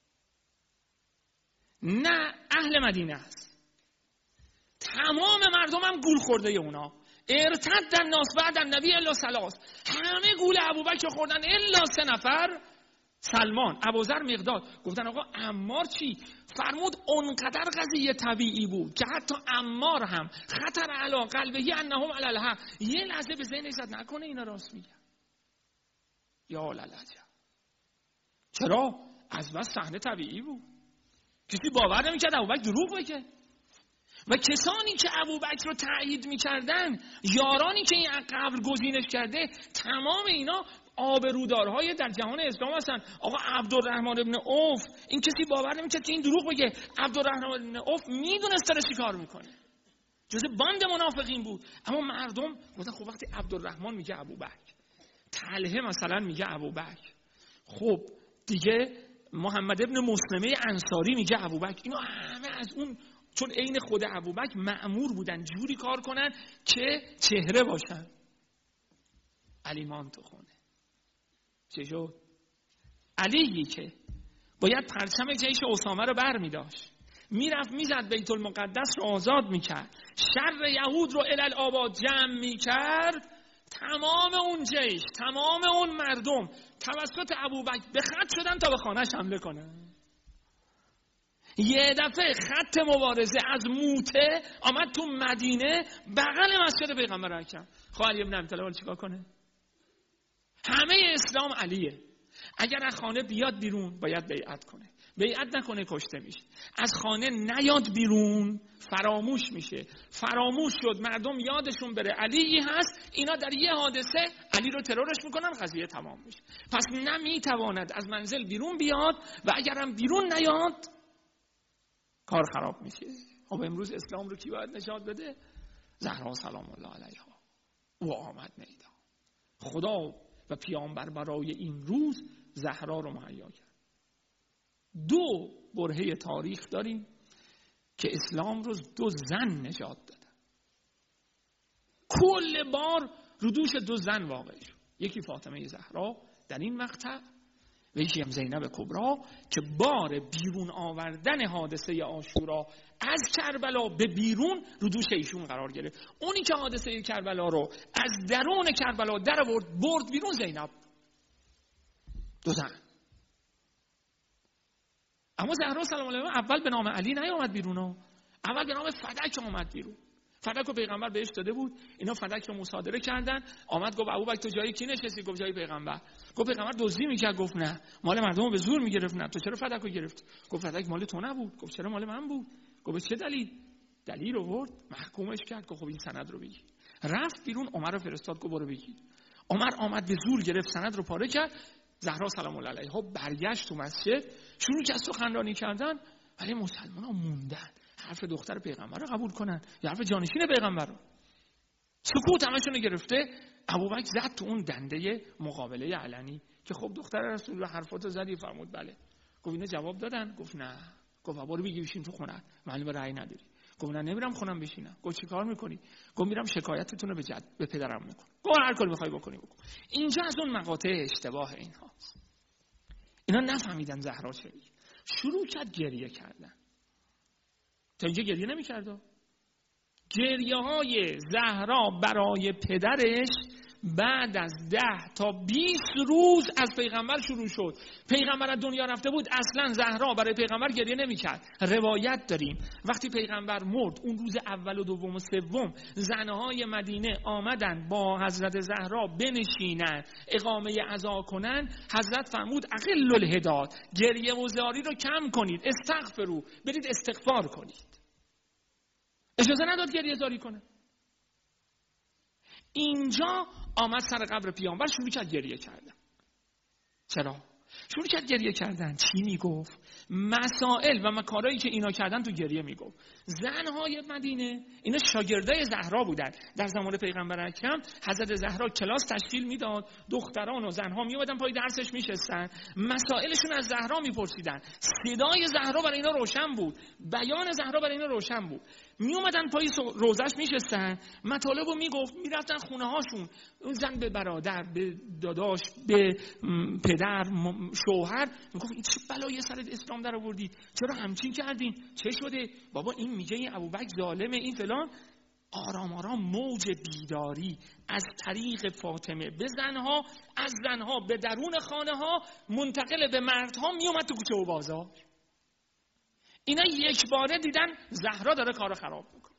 نه اهل مدینه است، تمام مردم هم گول خورده اونا. ارتد الناس بعد النبی الا ثلاث، همه گول ابوبکر خوردن الا 3 نفر، سلمان، ابوذر، مقداد. گفتن آقا عمار چی؟ فرمود اونقدر قضیه طبیعی بود که حتی عمار هم خطر علی قلبه انهم علی الحق، یه لحظه به ذهنش زد نکنه اینا راست میگن. یا للعجب. چرا؟ از بس صحنه طبیعی بود، کسی باور نمی‌کرد ابوبکر دروغ بگه. و کسانی که ابوبکر رو تایید می‌کردن، یارانی که این قبل گزینش کرده، تمام اینا آبرودارهای در جهان اسلام هستن. آقا عبدالرحمن بن عوف، این کسی باور نمی‌کرد که این دروغ بگه. عبدالرحمن بن عوف میدونست داره چی کار میکنه، جزء باند منافقین بود. اما مردم گفتن خب وقتی عبدالرحمن میگه ابوبکر، طلحه مثلا میگه ابوبکر، خب دیگه محمد ابن مسلمه انصاری میگه ابوبکر، اینا همه از اون، چون عین خود ابوبکر مأمور بودن جوری کار کنن که چهره باشن. علی مان تو خونه. چه شد؟ علیی که باید پرچم جیش اسامه رو بر میداشت، میرفت میزد بیت المقدس رو آزاد میکرد، شر یهود رو الالآباد جمع میکرد، تمام اون جیش، تمام اون مردم توسط ابوبکر به خط شدن تا به خانه‌اش حمله کنن. یه دفعه خط مبارزه از موته آمد تو مدینه بغل مسجد پیغمبر اکرم. خب علی بن ابی طالب چیکار کنه؟ همه اسلام علیه. اگر از خانه بیاد بیرون باید بیعت کنه، بیعت نکنه کشته میشه. از خانه نیاد بیرون فراموش میشه. فراموش شد، مردم یادشون بره علی هست، اینا در یه حادثه علی رو ترورش میکنن، قضیه تمام میشه. پس نمیتواند از منزل بیرون بیاد و اگرم بیرون نیاد کار خراب میشه. خب امروز اسلام رو کی باید نشاد بده؟ زهرا سلام الله علیها. او آمد میدان. خدا و پیامبر برای این روز زهرا رو مهیا کرد. 2 برهه تاریخ داریم که اسلام رو 2 زن نجات دادن. کل بار رو دوش 2 زن واقع شد. یکی فاطمه زهرا در این مقطع و یکی هم زینب کبرا که بار بیرون آوردن حادثه عاشورا از کربلا به بیرون رو دوش ایشون قرار گرفت. اونی که حادثه کربلا رو از درون کربلا در برد بیرون زینب. 2 زن. اما زهرا سلام الله علیها اول به نام علی نیامد بیرون، اول به نام فدک آمد بیرون. فدک رو پیغمبر بهش داده بود، اینا فدک رو مصادره کردن. آمد گفت ابوبکر تو جای کی نشستی؟ گفت جای پیغمبر. گفت پیغمبر دزدی میکرد؟ گفت نه. مال مردم رو به زور میگرفت؟ نه. تو چرا فدک رو گرفت؟ گفت فدک مال تو نبود. گفت چرا مال من بود؟ گفت چه دلیل آورد؟ محکومش کرد. گفت خب این سند رو بگیر. رفت بیرون، عمر رو فرستاد گفت برو بگیر. عمر آمد به زور گرفت، سند رو پاره کرد. زهرا سلام الله علیها برگشت تو مسجد، شروع کرد سخنرانی کردن، ولی مسلمان‌ها موندن حرف دختر پیغمبر رو قبول کنن یا حرف جانشین پیغمبر رو. سکوت همشون رو گرفته. ابوبکر زد تو اون دنده مقابله علنی که خب دختر رسول الله حرفاتو زدی؟ فرمود بله. گفت اینا جواب دادن؟ گفت نه. گفت برو بگی بشین تو خونه، معلومه رأی نداری. گفت نه نمیرم خونم بشینم. گفت چیکار میکنی؟ گفت میرم شکایتتون رو به پدرم میکنم. گفت هر کاری میخوای بکنی بکن. اینجا از اون مقاطع اشتباه اینهاست. اینا نفهمیدن زهرا چه میگه. شروع کرد گریه کردن. تا اینجا گریه نمی‌کرد. گریه های زهرا برای پدرش بعد از 10 تا 20 روز از پیغمبر شروع شد. پیغمبر از دنیا رفته بود، اصلا زهرا برای پیغمبر گریه نمی‌کرد. روایت داریم وقتی پیغمبر مرد، اون روز اول و دوم و سوم زنهای مدینه آمدن با حضرت زهرا بنشینن، اقامه عزا کنن. حضرت فرمود اقل الهداد، گریه و زاری رو کم کنید، استغفروا، برید استغفار کنید. اجازه نداد گریه زاری کنه. اینجا آمد سر قبر پیامبر شروع کرد گریه کردن. چرا؟ شروع کرد گریه کردن. چی میگفت؟ مسائل و کارهایی که اینا کردن تو گریه میگفت. زنهای مدینه اینا شاگردای زهرا بودن. در زمان پیغمبر اکرم حضرت زهرا کلاس تشکیل میداد، دختران و زنها میومدن پای درسش میشستن، مسائلشون از زهرا میپرسیدن. صدای زهرا برای اینا روشن بود، بیان زهرا برای اینا روشن بود. میومدن پای روزش میشستن، مطالبو میگفت، میرفتن خونه هاشون. اون زن به برادر، به داداش، به پدر، شوهر میگفت این چه بلایی سر اسلام در آوردید؟ چرا همچین کردین؟ چه شده؟ بابا این میگه این ابوبکر ظالمه، این فلان. آرام آرام موج بیداری از طریق فاطمه به زنها، از زنها به درون خانه ها منتقل به مردها میومد تو کوچه و بازار. اینا یک باره دیدن زهرا داره کارو خراب میکنه.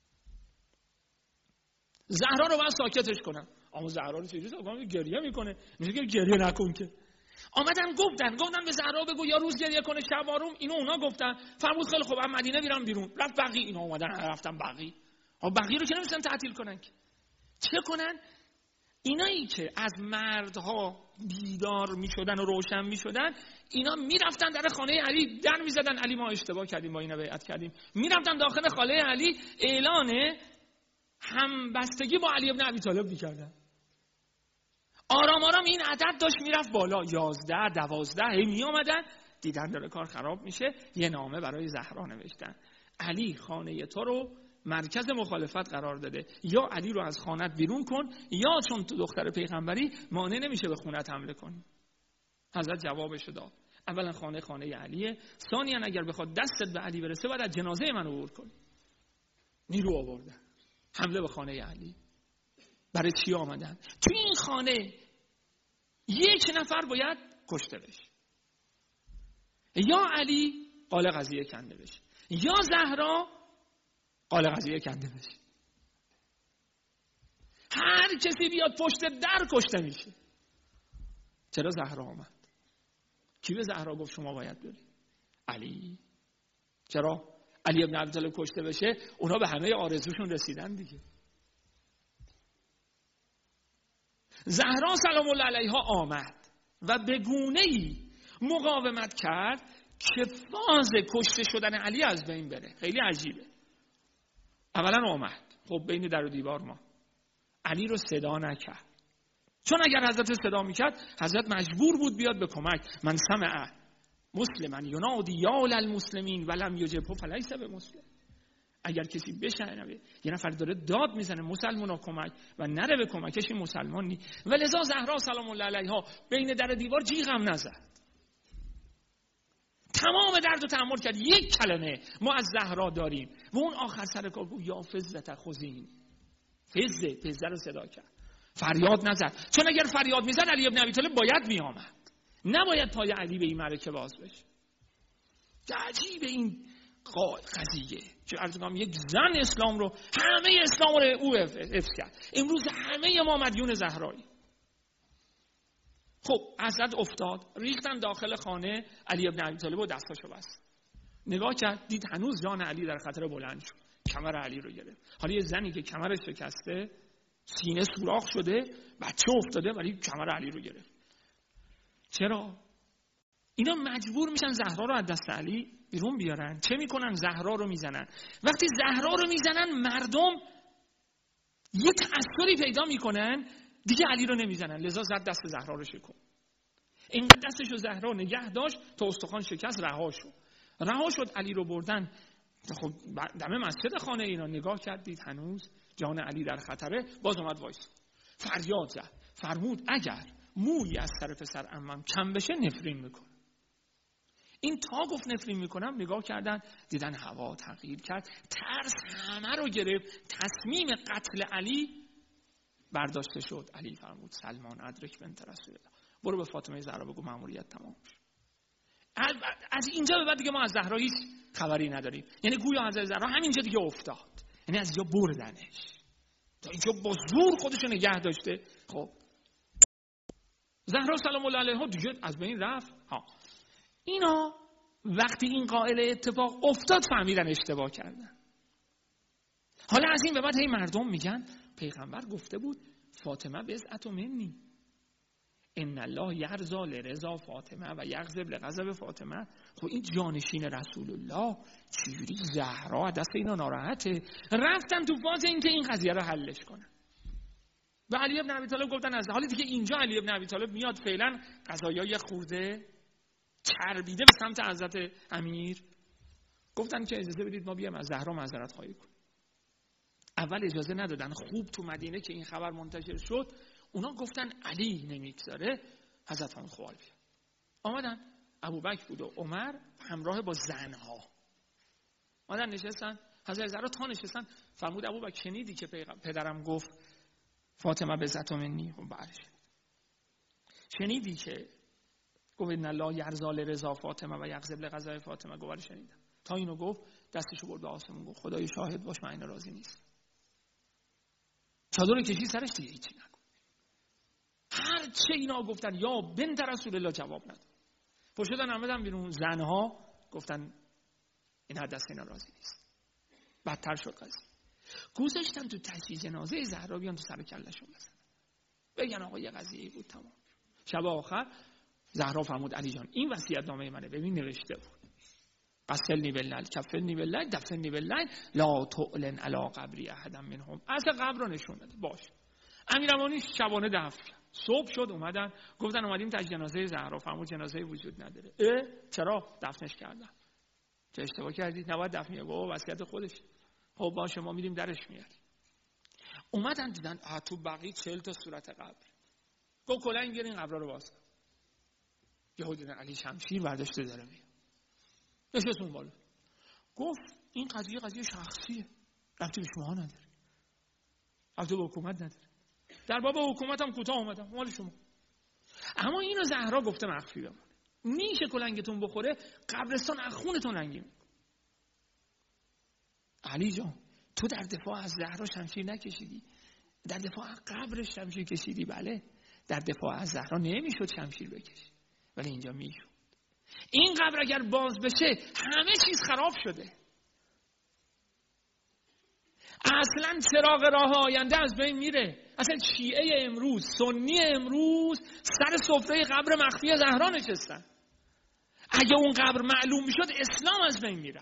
زهرا رو باید ساکتش کنن. اما زهرا رو چجوری ساکت کنن؟ گریه میکنه. میگه که گریه نکن که. آمدن گفتن به زهرا بگو یا روز گریه کنه شب آروم. اینو اونا گفتن. فرمود خیلی خوب، از مدینه میرم بیرون. رفت بقیع. اینا اومدن رفتن بقیع. بقیع رو که نمی‌تونن تعطیل کنن که. چه کنن؟ اینایی که از مردها بیدار میشدن و روشن میشدن، اینا میرفتن در خانه علی در میزدن. علی ما اشتباه کردیم، با اینا بیعت کردیم. میرفتن داخل خانه علی اعلان همبستگی با علی ابن ابی طالب میکردن. آرام آرام این عدد داشت میرفت بالا، 11 12 هی می اومدن، دیدن داره کار خراب میشه. یه نامه برای زهرا نوشتن: علی خانه تو رو مرکز مخالفت قرار داده، یا علی رو از خانت بیرون کن، یا چون تو دختر پیغمبری مانع نمیشه به خونت حمله کنی. حضرت جوابشو داد: اولا خانه علیه، ثانیا اگر بخواد دستت به علی برسه باید از جنازه من عبور کنی. نیرو آوردن، حمله به خانه علی. برای چی آمدن؟ توی این خانه یک نفر باید کشته بشه، یا علی قال قضیه کنده بشه، یا زهرا قال قضیه کنده بشه. هر کسی بیاد پشت در کشته میشه. چرا زهرا آمد؟ کی به زهرا گفت شما باید بری؟ علی. چرا؟ علی ابن ابی طالب کشته بشه، اونا به همه آرزوشون رسیدن دیگه. زهرا سلام الله علیها آمد و به گونه‌ای مقاومت کرد که فاز کشته شدن علی از بین بره. خیلی عجیبه. اولا آمد، خب بین در و دیوار ما، علی رو صدا نکرد، چون اگر حضرت صدا میکرد حضرت مجبور بود بیاد به کمک. من سمع مسلما ینادی یا للمسلمین ولم یجبه فلیس بمسلم. اگر کسی بشنوه یه نفر داره داد میزنه مسلمونا کمک و نره به کمکش، این مسلمان نی. و لذا زهرا سلام الله علیها بین در دیوار جیغم نزد، تمام درد رو تحمل کرد. یک کلمه ما از زهرا داریم و اون آخر سر کار گفت یا فزت خذین. فزه رو صدا کرد، فریاد نزد، چون اگر فریاد میزد علی ابن ابی طالب باید میآمد، نباید پای علی به این معرکه باز بشه. عجیب این قضیه که ارزم یک زن اسلام رو، همه اسلام رو او حفظ کرد. امروز همه ما مدیون زهرایی. خب حضرت افتاد، ریختن داخل خانه علی ابن ابی طالب و دستاشو بست. نگاه کرد، دید هنوز جان علی در خطر، بلند شد، کمر علی رو گرفت. حالا یه زنی که کمرش شکسته، سینه سوراخ شده، بچه افتاده، ولی کمر علی رو گرفت. چرا؟ اینا مجبور میشن زهرا رو از دست علی بیرون بیارن. چه میکنن؟ زهرا رو میزنن. وقتی زهرا رو میزنن مردم یه تأثری پیدا میکنن، دیگه علی رو نمیزنن. لذا زد دست زهرا رو شکن. اینقدر دستشو زهرا نگه داشت تا استخوان شکست، رها شد. علی رو بردن. خب دم مسجد خانه اینا نگاه کرد، دید هنوز جان علی در خطره. باز اومد وایس، فریاد زد، فرمود اگر مویی از سر پسر عمم کم بشه نفرین میکنم. این تا گفت نفرین میکنم، نگاه کردن دیدن هوا تغییر کرد، ترس همه رو گرفت. تصمیم قتل علی برداشته شد. علی فرمود سلمان ادرک بنت رسول الله، برو به فاطمه زهرا بگو مأموریت تمام شد. از اینجا به بعد دیگه ما از زهرا هیچ خبری نداریم. یعنی گویا حضرت زهرا همینجا دیگه افتاد، یعنی از اینجا بردنش، تا اینجا با زور خودشو نگه داشته. خب زهرا سلام الله علیها دیگه از بین رفت. اینا وقتی این قائل اتفاق افتاد فهمیدن اشتباه کردن. حالا از این به بعد هی مردم میگن پیغمبر گفته بود فاطمه بضعة منی، ان الله یرضی لرضا فاطمه و یغضب لغضب فاطمه. خب این جانشین رسول الله، چجوری زهرا دست اینا ناراحته؟ رفتن تو فاز اینکه این قضیه رو حلش کنن. و علی ابن ابی طالب گفتن از حالی دیگه اینجا علی ابن ابی طالب میاد فعلا قضایا خورده چربیده به سمت حضرت امیر، گفتن که اجازه بدید ما بیام از زهرا معذرت خواهی کنیم. اول اجازه ندادن. خوب تو مدینه که این خبر منتشر شد اونا گفتن علی نمیگذاره حضرت هم خوال بیاد. آمدن ابوبکر بود و عمر همراه با زنها آمدن نشستن. حضرت زهرا تا نشستن فرمود ابوبکر شنیدی که پدرم گفت فاطمه بزت منی؟ خب بله. شنیدی که گفت ان الله یرضی لرضا فاطمه و یغضب لغضب فاطمه؟ گفت شنیدم. تا اینو گفت دستشو برد به آسمون گفت خدای شاهد باش من اینا راضی نیستم. چادر کشی سرش دیگه هیچی نگفت. هر چه اینا گفتن یا بنت رسول الله جواب نداد. پشتن آمدن بیرون زنها گفتن این دست اینا راضی نیست. بدتر شد قضیه. گذاشتن تو تجهیز جنازه زهرا بیان تو سر کلهشون بزنن. بگن آقا یه قضیه بود تمام. شب آخر زهرا فرمود علی جان این وصیت نامه منه، ببین نوشته بود قسلنی باللیل کفنی باللیل دفنی باللیل لا تعلن علی قبری احد منهم. اصل قبر رو نشون بده. باش. امیرالمومنین شبانه دفن کرد. صبح شد اومدن گفتن اومدیم تجهیز جنازه زهرا. فرمود جنازه وجود نداره. چرا؟ دفنش کردن. چه اشتباه کردید؟ نباید دفنیه. بابا وصیت خودش. خب باشه ما میریم درش میاریم. اومدن دیدن تو بقیه 40 تا صورت قبر. گفت کلا این قبرا رو باز کن. یهو دیدن علی شمشیر برداشته داره میاد. نشست اون بالا. گفت این قضیه شخصیه. ربطی به شما نداره. ربطی به حکومت نداره. در باب حکومت هم کوتاه اومدم. مال شما. اما اینو زهرا گفته مخفی بمونه. میشه کلنگتون بخوره قبرستان از خونتون رنگین. علی جان تو در دفاع از زهرا شمشیر نکشیدی، در دفاع از قبرش شمشیر کشیدی. بله در دفاع از زهرا نمیشد شمشیر بکشی ولی اینجا میشد. این قبر اگر باز بشه همه چیز خراب شده. اصلا چراغ راه آینده از بین میره. اصلا شیعه امروز، سنی امروز سر سفره قبر مخفی زهرا نشستن. اگه اون قبر معلوم میشد اسلام از بین میره.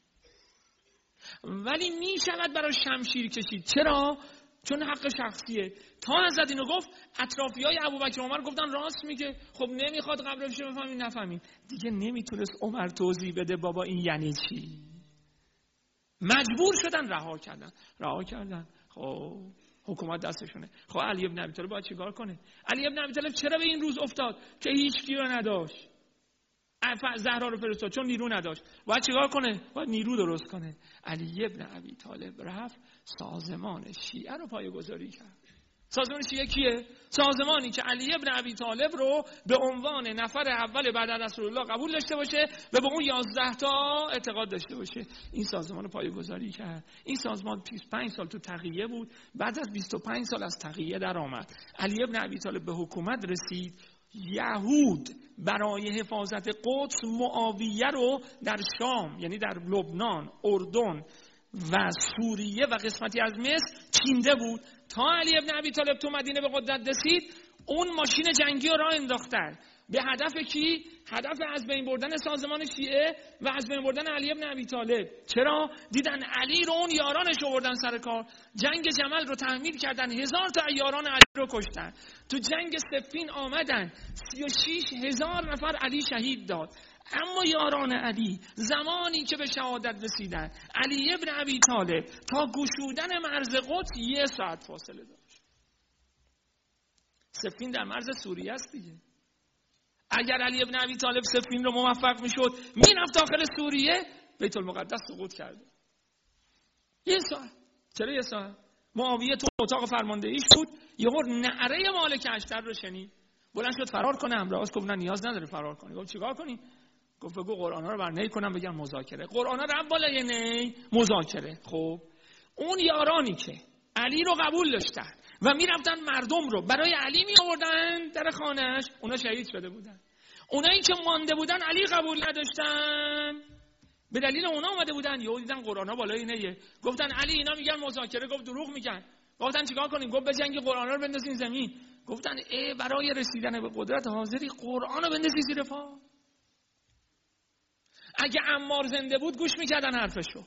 ولی میشود برای شمشیر کشید. چرا؟ چون حق شخصیه. تا حضرت اینو گفت اطرافیای ابوبکر و عمر گفتن راست میگه. خب نمیخواد قبرش رو بفهمین نفهمین. دیگه نمیتونست عمر توضیح بده بابا این یعنی چی. مجبور شدن رها کردن. خب حکومت دستشونه. خب علی ابن ابی طالب باید چیکار کنه؟ علی ابن ابی طالب چرا به این روز افتاد که هیچ کی رو نداشت؟ زهرا رو فرستاد چون نیرو نداشت. باید چیکار کنه؟ باید نیرو درست کنه. علی ابن ابی طالب رفت سازمان شیعه رو پایه‌گذاری کرد. سازمان شیعه کیه؟ سازمانی که علی ابن ابی طالب رو به عنوان نفر اول بعد از رسول الله قبول داشته باشه و به اون 11 تا اعتقاد داشته باشه. این سازمان رو پایه‌گذاری کرد. این سازمان 25 سال تو تقیه بود. بعد از 25 سال از تقیه در آمد. علی ابن ابی طالب به حکومت رسید. یهود برای حفاظت قدس معاویه رو در شام یعنی در لبنان، اردن و سوریه و قسمتی از مصر چینده بود. تا علی ابن ابی طالب تو مدینه به قدرت رسید اون ماشین جنگی رو راه انداختن. به هدف کی؟ هدف از بین بردن سازمان شیعه و از بین بردن علی ابن ابی طالب. چرا؟ دیدن علی رو اون یارانش آوردن سر کار. جنگ جمل رو تحمیل کردن. 1000 تا یاران علی رو کشتن. تو جنگ صفین آمدن 36,000 نفر علی شهید داد. اما یاران علی زمانی که به شهادت رسیدن علی ابن ابی طالب تا گشودن مرز قدس 1 ساعت فاصله داشت. صفین در مرز سوریه است دیگه. اگر علی ابن ابی طالب صفین رو موفق میشد میرفت داخل سوریه بیت المقدس سقوط کرده. 1 ساعت. چرا 1 ساعت؟ معاویه تو اتاق فرماندهیش بود یهو نعره مالک اشتر رو شنید. بلند شد فرار کنه. امراض گفت نه نیاز نداره فرار کنی. گفت چیکار کنی؟ گفت بگو قرآن‌ها رو برنی کنم بگم مذاکره. قرآن‌ها رو بالای نی مذاکره. خب اون یارانی که علی رو قبول داشتن و میرفتن مردم رو برای علی می آوردن در خانه‌اش اونا شهید شده بودن. اونایی که مانده بودن علی قبول نداشتن به دلیل اونا اومده بودن. یهو دیدن قرآن‌ها بالای نیه. گفتن علی اینا میگن مذاکره. گفت دروغ میگن. گفتن چیکار کنیم؟ گفت بجنگید قرآن رو بندازین زمین. گفتن برای رسیدن به قدرت حاضری قرآن رو بندازی زیر پا. اگه عمار زنده بود گوش میکردن حرفشو.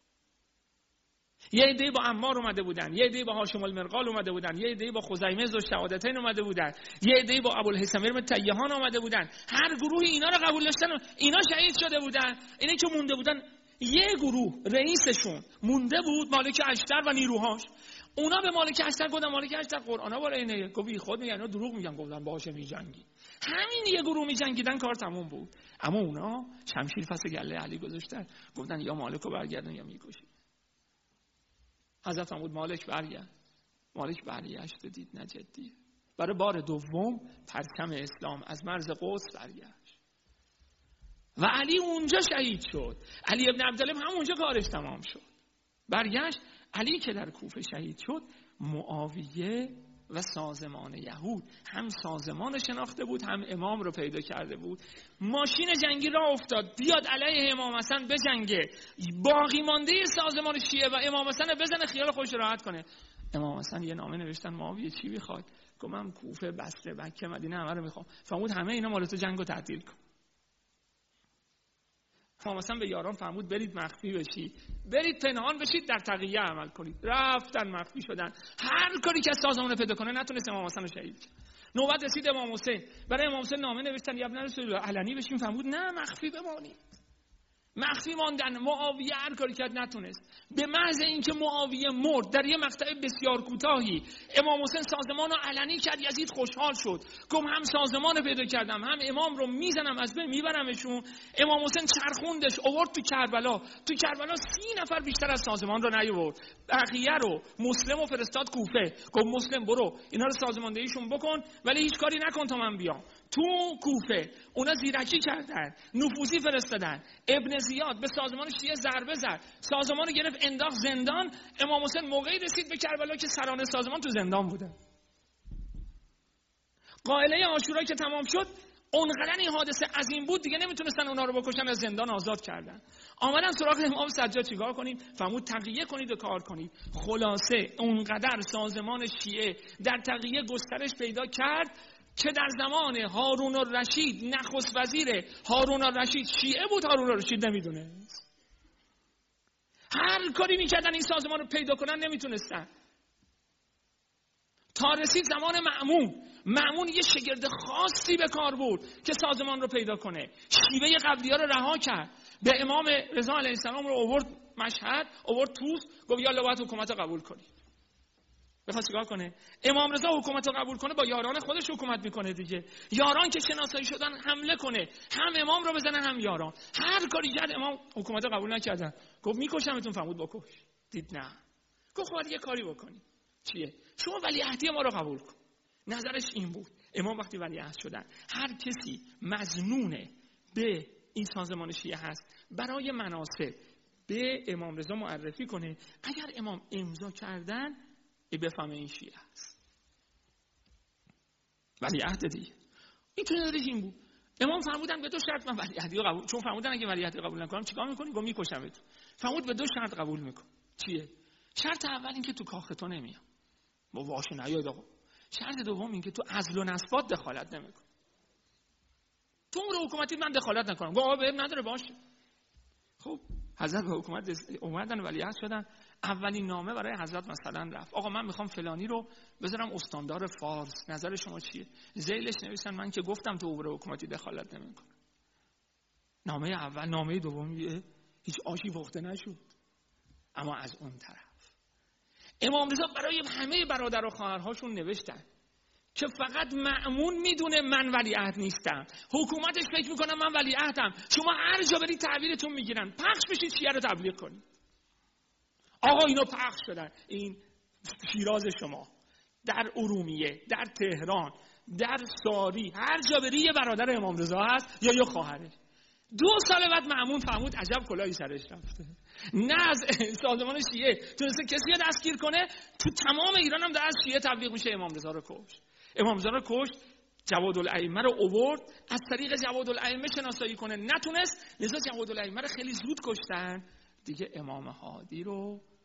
یه عده با عمار اومده بودن، یه عده با هاشم المرغال اومده بودن، یه عده با خزیمه ذوالشهادتین اومده بودن، یه عده با ابوالهیثم ابن تیهان اومده بودن. هر گروه اینا رو قبول داشتن و اینا شهید شده بودن. اینا که مونده بودن، یه گروه رئیسشون مونده بود، مالک اشتر و نیروهاش. اونا به مالک اشتر گفتن مالک اشتر قرآن بالا اینه. گفت خود میگن اینا دروغ میگن. گفتن باشه میجنگی. همین یه گروه میجنگیدن کار تموم بود. اما اونا شمشیر پس گله علی گذاشتن، گفتن یا مالکو برگردن یا میکشی. حضرت فرمود مالک برگرد. مالک برگشت، دید نه جدیه. برای بار دوم پرچم اسلام از مرز قدس برگشت و علی اونجا شهید شد. علی ابن عبدالله هم اونجا کارش تمام شد. برگشت. علی که در کوفه شهید شد، معاویه و سازمان یهود هم سازمان شناخته بود، هم امام رو پیدا کرده بود. ماشین جنگی را افتاد بیاد علیه امام حسن بجنگه. باقی مانده سازمان شیعه و امام حسن بزنه خیال خوش راحت کنه. امام حسن یه نامه نوشتن معاویه چی میخواد؟ گفت من کوفه، بصره، مکه، مدینه همه رو میخوام. فرمود همه اینا مال تو، جنگو تعطیل کن. امام حسن به یاران فرمود برید مخفی بشید، برید پنهان بشید، در تقیه عمل کنید. رفتن مخفی شدن. هر کاری که سازمان پیدا کنه نتونست امام حسن رو شهید کنه. نوبت رسید امام حسین. برای امام حسین نامه نوشتن یا ابن رسول الله علنی بشین. فرمود نه، مخفی بمانید. مخفی ماندن. معاویه هر کاری کرد نتونست. به محض اینکه معاویه مرد در یه مقطع بسیار کوتاهی امام حسین سازمان رو علنی کرد. یزید خوشحال شد، گفت هم سازمان رو پیدا کردم، هم امام رو میزنم از بین میبرمشون. امام حسین چرخوندش آورد تو کربلا. تو کربلا 30 نفر بیشتر از سازمان رو نیاورد. بقیه رو مسلم رو فرستاد کوفه. گفت مسلم برو اینا رو سازماندهیشون بکن، ولی هیچ کاری نکن تا من بیام. تو کوفه اونا زیرکی کردن، نفوذی فرستادن. ابن زیاد به سازمان شیعه ضربه زد، سازمان رو گرفت انداخت زندان. امام حسین موقعی رسید به کربلا که سران سازمان تو زندان بودن. قائله عاشورا که تمام شد، اونقدر این حادثه عظیم بود دیگه نمیتونستن اونا رو بکشن، از زندان آزاد کردن. آمدن سراغ امام سجاد چیکار کنیم؟ فرمود تقیه کنید و کار کنید. خلاصه اونقدر سازمان شیعه در تقیه گسترش پیدا کرد که در زمان هارون الرشید، نخست وزیر هارون الرشید شیعه بود، هارون الرشید نمیدونه. هر کاری میکردن این سازمان رو پیدا کنن نمیتونستن. تا رسید زمان مأمون یه شگرد خاصی به کار بود که سازمان رو پیدا کنه. شیوه قبلی‌ها رو رها کرد. به امام رضا علیه السلام رو آورد مشهد، آورد توس، گفت یالا باید حکومت رو قبول کنی. بخواد چیکار کنه؟ امام رضا حکومت رو قبول کنه، با یاران خودش حکومت میکنه دیگه. یاران که شناسایی شدن حمله کنه، هم امام رو بزنن هم یاران. هر کاری کرد امام حکومت رو قبول نکردن. گفت میکشمتون. فرمود بکش. دید نه. گفت خب یه کاری بکنی. چیه؟ شما ولیعهدی ما رو قبول کن. نظرش این بود. امام وقتی ولیعهد شدن، هر کسی مظنون به این سازمان شیعه هست برای مناصب به امام رضا معرفی کنه. اگر امام امضا کردن بفهمه این شیعه هست. ولیعهد دیگه. این که نظرش این بود. امام فرمودن به 2 شرط من ولیعهدی رو قبول، چون فرمودن اگه ولیعهدی قبول نکنم چیکار میکنی؟ گفت میکشمت. فرمود به 2 شرط قبول میکن. چیه؟ شرط اول این که تو کاخ تو نمیام. با واشه نیاد آقا. شرط دوم این که تو عزل و نسبات دخالت نمیکن. تو امور حکومتی من دخالت نکنم. گفت آقا بهم نداره باشه. خب حضرت به حکومت اومدن ولیعهد شدن. اولین نامه برای حضرت مثلا رفت، آقا من میخوام فلانی رو بذارم استاندار فارس، نظر شما چیه؟ ذیلش نوشتن من که گفتم تو امور حکومتی دخالت نمیکنم. نامه اول. نامه دومی هیچ آشی پخته نشد. اما از اون طرف امام رضا برای همه برادر و خواهرهاشون نوشتن که فقط مأمون میدونه من ولیعهد نیستم، حکومتش فکر میکنه من ولیعهدم، شما هر جا برید تعبیرتون میگیرن، پخش بشید شیعه رو تبلیغ کنید. آقا اینا پخش شدن. این شیراز شما، در ارومیه، در تهران، در ساری، هر جا بری یه برادر امام رضا هست یا یه خواهرش. 2 سال بعد مأمون فرمود عجب کلاهی سرش رفته. نه از سازمان شیعه تونسته کسی رو دستگیر کنه، تو تمام ایران هم در از شیعه تبلیغ میشه امام رضا رو کش. امام رضا رو کش. جوادالائمه رو آورد، از طریق جوادالائمه شناسایی کنه، نتونست. لذا جوادالائمه رو خیلی زود کشتن. دیگه امام هادی رو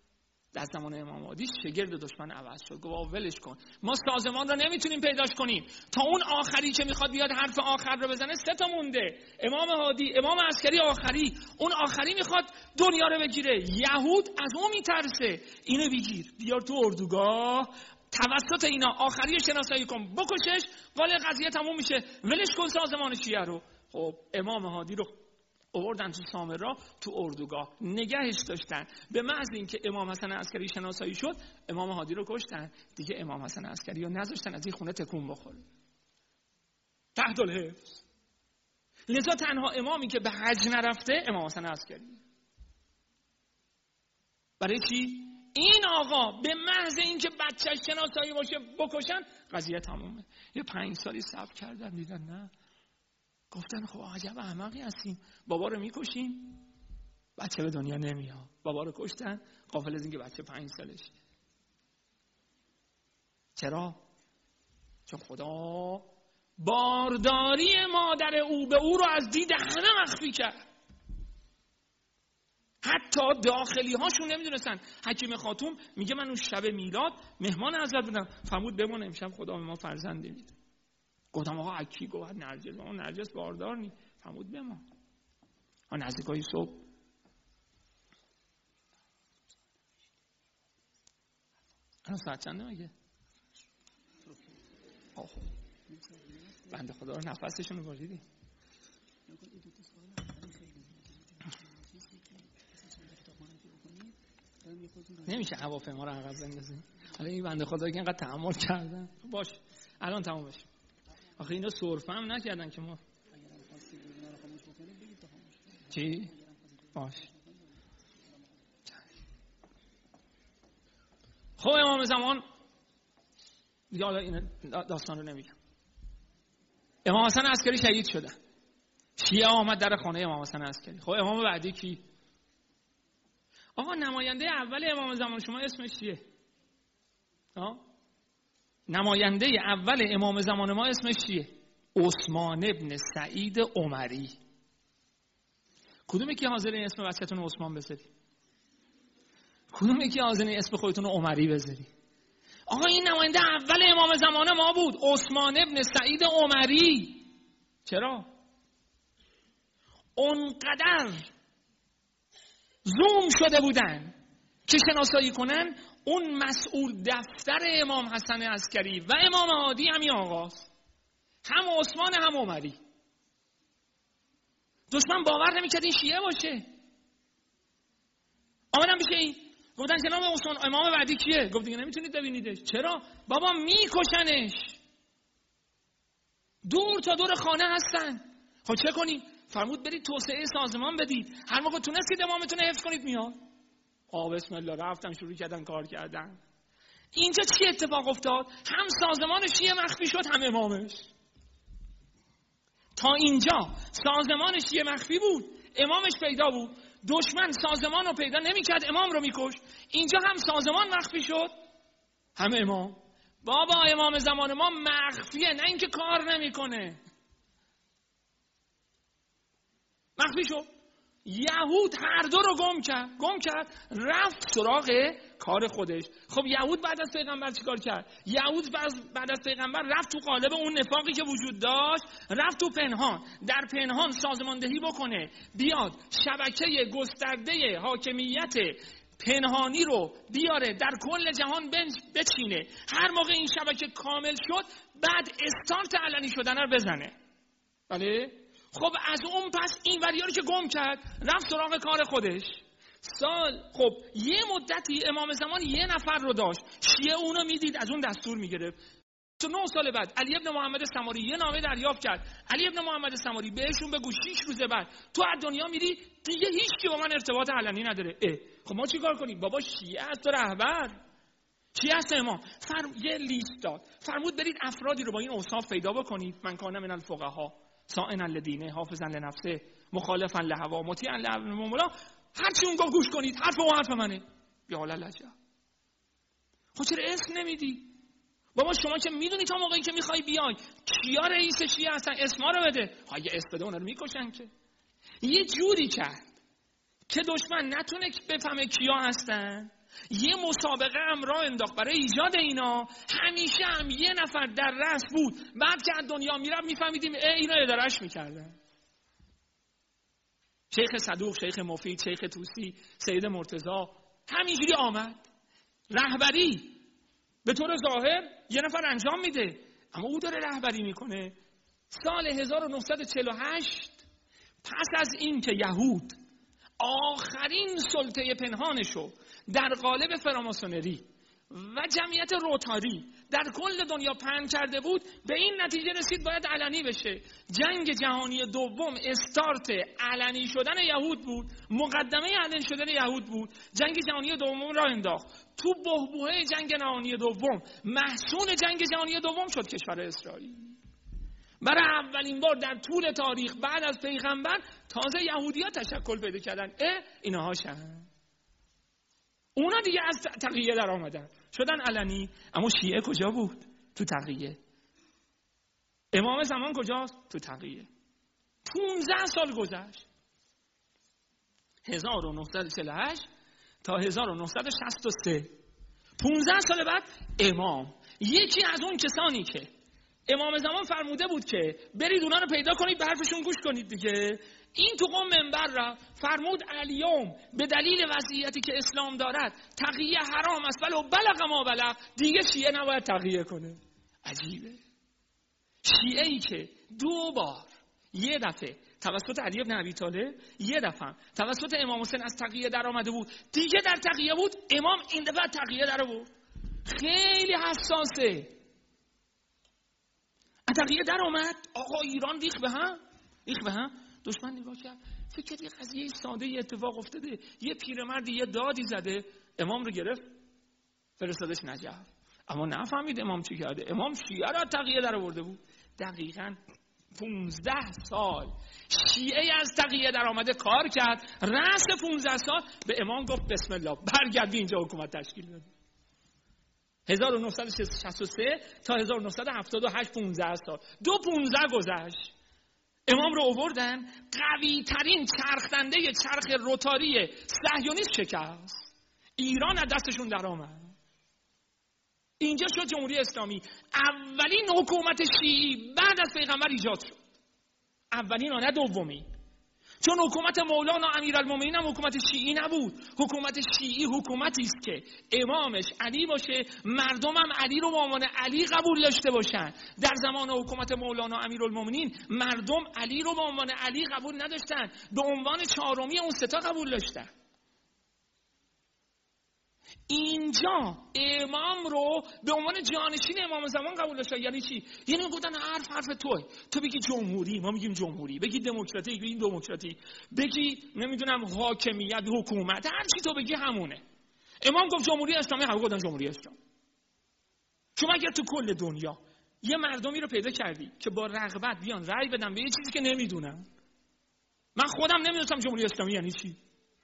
در زمان امام هادی شگرد دشمن عوض شد. گفت ولش کن، ما سازمان رو نمیتونیم پیداش کنیم، تا اون آخری که میخواد بیاد حرف آخر رو بزنه 3 تا مونده، امام هادی، امام عسکری آخری، اون آخری میخواد دنیا رو بگیره. یهود از اون میترسه، اینو بگیر بیار تو اردوگاه، توسط اینا آخری رو شناسایی کن، بکشش، ولی قضیه تموم میشه، ولش کن سازمان شیعه رو. خب امام هادی رو آوردن تو سامرا، تو اردوگاه نگهش داشتن. به محض اینکه امام حسن عسکری شناسایی شد، امام هادی رو کشتن. دیگه امام حسن عسکری رو نذاشتن از این خونه تکون بخوره. تحت الحفظ. لذا تنها امامی که به حج نرفته امام حسن عسکری. برای چی؟ این آقا به محض اینکه بچه‌ش شناسایی باشه بکشن، قضیه تمومه. یه 5 سالی صبر کردن، دیدن نه، گفتن خب عجب احمقی هستیم، بابا رو میکشیم بچه به دنیا نمیاد. بابا رو کشتن، غافل از اینکه بچه 5 سالشه. چرا؟ چون خدا بارداری مادر او به او رو از دید همه مخفی کرد. حتی داخلی هاشون نمیدونستن. حکیم خاتون میگه من اون شب میلاد مهمان حضرت بودم، فرمود بمون امشب خدا به ما فرزندی میده. گفتم آقا اکی گفت نرجس، اون نرجس باردار نی، فرمود بمون. ها نزدیکای صبح الان ساعت چنده مگه؟ بنده خدا رو نفسشون رو بریدی. نمیشه هواپیما رو عقب بندازیم. حالا این بنده خدا که اینقدر تحمل کردن، باش الان تموم بشه. آخه اینا سرفه هم نکردن که ما چی؟ باش. خب امام زمان دیگه، حالا این داستان رو نمیگم. امام حسن عسکری شهید شدن. شیعه آمد در خانه امام حسن عسکری. خب امام بعدی کی؟ آقا نماینده اول امام زمان شما اسمش چیه؟ نماینده اول امام زمان ما اسمش چیه؟ عثمان ابن سعید عمری. کدومی که حاضرین اسم بچه‌تون عثمان بذاری؟ کدومی که حاضرین اسم خودتون عمری بذاری؟ آقا این نماینده اول امام زمان ما بود، عثمان ابن سعید عمری. چرا؟ اونقدر زوم شده بودن که شناسایی کنن اون مسئول دفتر امام حسن عسکری و امام هادی همین آقاست، هم عثمان هم عمری. دشمن باور نمی‌کرد این شیعه باشه. آمدن بشه این گفتن جناب عثمان امام بعدی کیه؟ گفت دیگه نمیتونید ببینیدش. چرا؟ بابا میکشنش، دور تا دور خانه هستن. خب چه کنیم؟ فرمود برید توسعه سازمان بدید، هر موقع تونستید امامتون حفظ کنید میاد. بسم الله رفتن شروع کردن کار کردن. اینجا چی اتفاق افتاد؟ هم سازمان شیعه مخفی شد، هم امامش. تا اینجا سازمان شیعه مخفی بود، امامش پیدا بود. دشمن سازمان رو پیدا نمی‌کرد، امام رو می‌کش. اینجا هم سازمان مخفی شد، هم امام. بابا امام زمان ما مخفیه، نه اینکه کار نمی‌کنه. مخفی شد. یهود هر دو رو گم کرد رفت سراغ کار خودش. خب یهود بعد از پیغمبر چیکار کرد؟ یهود بعد از پیغمبر رفت تو قالب اون نفاقی که وجود داشت، رفت تو پنهان، در پنهان سازماندهی بکنه، بیاد شبکه گسترده حاکمیت پنهانی رو بیاره در کل جهان بچینه. هر موقع این شبکه کامل شد بعد استارت علنی شدن رو بزنه. بله؟ خب از اون پس این وریاری که گم کرد رفت سراغ کار خودش. خب یه مدتی امام زمان یه نفر رو داشت، شیعه اونو میدید از اون دستور میگرفت. 9 سال بعد علی ابن محمد سماری یه نامه دریافت کرد. علی ابن محمد سماری بهشون بگو 6 روز بعد تو از دنیا میری، دیگه هیچ کی با من ارتباط علنی نداره. خب ما چیکار کنیم؟ بابا شیعه است تو رهبر، چی هست امام؟ یه لیست داد، فرمود برید افرادی رو با این اوصاف پیدا بکنید. من کان من الفقها صائنا لدینه حافظا لنفسه مخالفا لهوا مطیعا لامر المولا. هر چی اون گفت گوش کنید، حرف او حرف منه. یا لجا. خب چرا اسم نمیدی؟ بابا شما که میدونی تا موقعی که میخوای بیای کیا رئیس شیعه هستن اسما رو بده. اگه اسم بده اونا رو میکشن. که یه جوری کرد که دشمن نتونه بفهمه کیا هستن، یه مسابقه هم راه انداخت برای ایجاد اینا. همیشه هم یه نفر در رأس بود، بعد که از دنیا میرم میفهمیدیم اینا ادارهش میکردن. شیخ صدوق، شیخ مفید، شیخ توسی، سید مرتضی همینجوری آمد. رهبری به طور ظاهر یه نفر انجام میده، اما او داره رهبری میکنه. سال 1948 پس از این که یهود آخرین سلطه پنهانشو در قالب فراماسونری و جمعیت روتاری در کل دنیا پهن کرده بود، به این نتیجه رسید باید علنی بشه. جنگ جهانی دوم استارت علنی شدن یهود بود، مقدمه علنی شدن یهود بود. جنگ جهانی دوم را انداخت. تو بحبوحه جنگ جهانی دوم، محصول جنگ جهانی دوم شد کشور اسرائیل. برای اولین بار در طول تاریخ بعد از پیغمبر تازه یهودی‌ها تشکل پیدا کردن. اینها هاشن. اونا دیگه از تقیه در آمدن، شدن علنی. اما شیعه کجا بود؟ تو تقیه. امام زمان کجاست؟ تو تقیه. 15 سال گذشت، 1948 تا 1963. 15 سال بعد امام، یکی از اون کسانی که امام زمان فرموده بود که برید اونا رو پیدا کنید، به حرفشون گوش کنید دیگه، این تو قم منبر را فرمود الیوم به دلیل وضعیتی که اسلام دارد تقیه حرام است، ولو بلغ ما بلغ، دیگه شیعه نباید تقیه کنه. عجیبه. شیعه ای که 2 بار، یه دفعه توسط علی بن ابی طالب، یه دفعه توسط امام حسین از تقیه در آمده بود، دیگه در تقیه بود، امام این دفعه تقیه در آورد. خیلی حساسه. تقیه در آمد، آقا ایران ریخ به هم. دشمن نگاه کرد، فکر کرد یه قضیه ساده ای اتفاق افتاده، یه پیرمردی یه دادی زده، امام رو گرفت فرستادش نجف. اما نفهمید امام چی کرده. امام شیعه را تقیه در آورده بود. دقیقاً 15 سال شیعه از تقیه در آمده کار کرد. رأس 15 سال به امام گفت بسم الله برگردی اینجا حکومت تشکیل بده. 1963 تا 1978 15 سال. 15 گذشت. امام رو آوردن، قوی ترین چرخدنده چرخ روتاری صهیونیست شکست. ایران از دستشون در آمد. اینجا شد جمهوری اسلامی. اولین حکومت شیعی بعد از پیغمبر ایجاد شد. اولین و نه دومی. چون حکومت مولانا امیرالمومنین هم حکومت شیعی نبود. حکومت شیعی حکومتی است که امامش علی باشه، مردم هم علی رو به عنوان علی قبول داشته باشن. در زمان حکومت مولانا امیرالمومنین مردم علی رو به عنوان علی قبول نداشتن، به عنوان 4می اون 3 تا قبول داشتن. اینجا امام رو به عنوان جانشین امام زمان قبول داشتن. یعنی چی؟ یعنی گفتن حرف توئه. تو بگی جمهوری، ما میگیم جمهوری، بگی دموکراتی، بگیم دموکراتی، بگی نمیدونم حاکمیت، حکومت، هر چی تو بگی همونه. امام گفت جمهوری اسلامی، همه گفتن جمهوری اسلامی. شما اگر تو کل دنیا یه مردمی رو پیدا کردی که با رغبت بیان رأی بدن به یه چیزی که نمیدونن، من خودم نمیدونستم جمهوری اسلامی یعنی چی.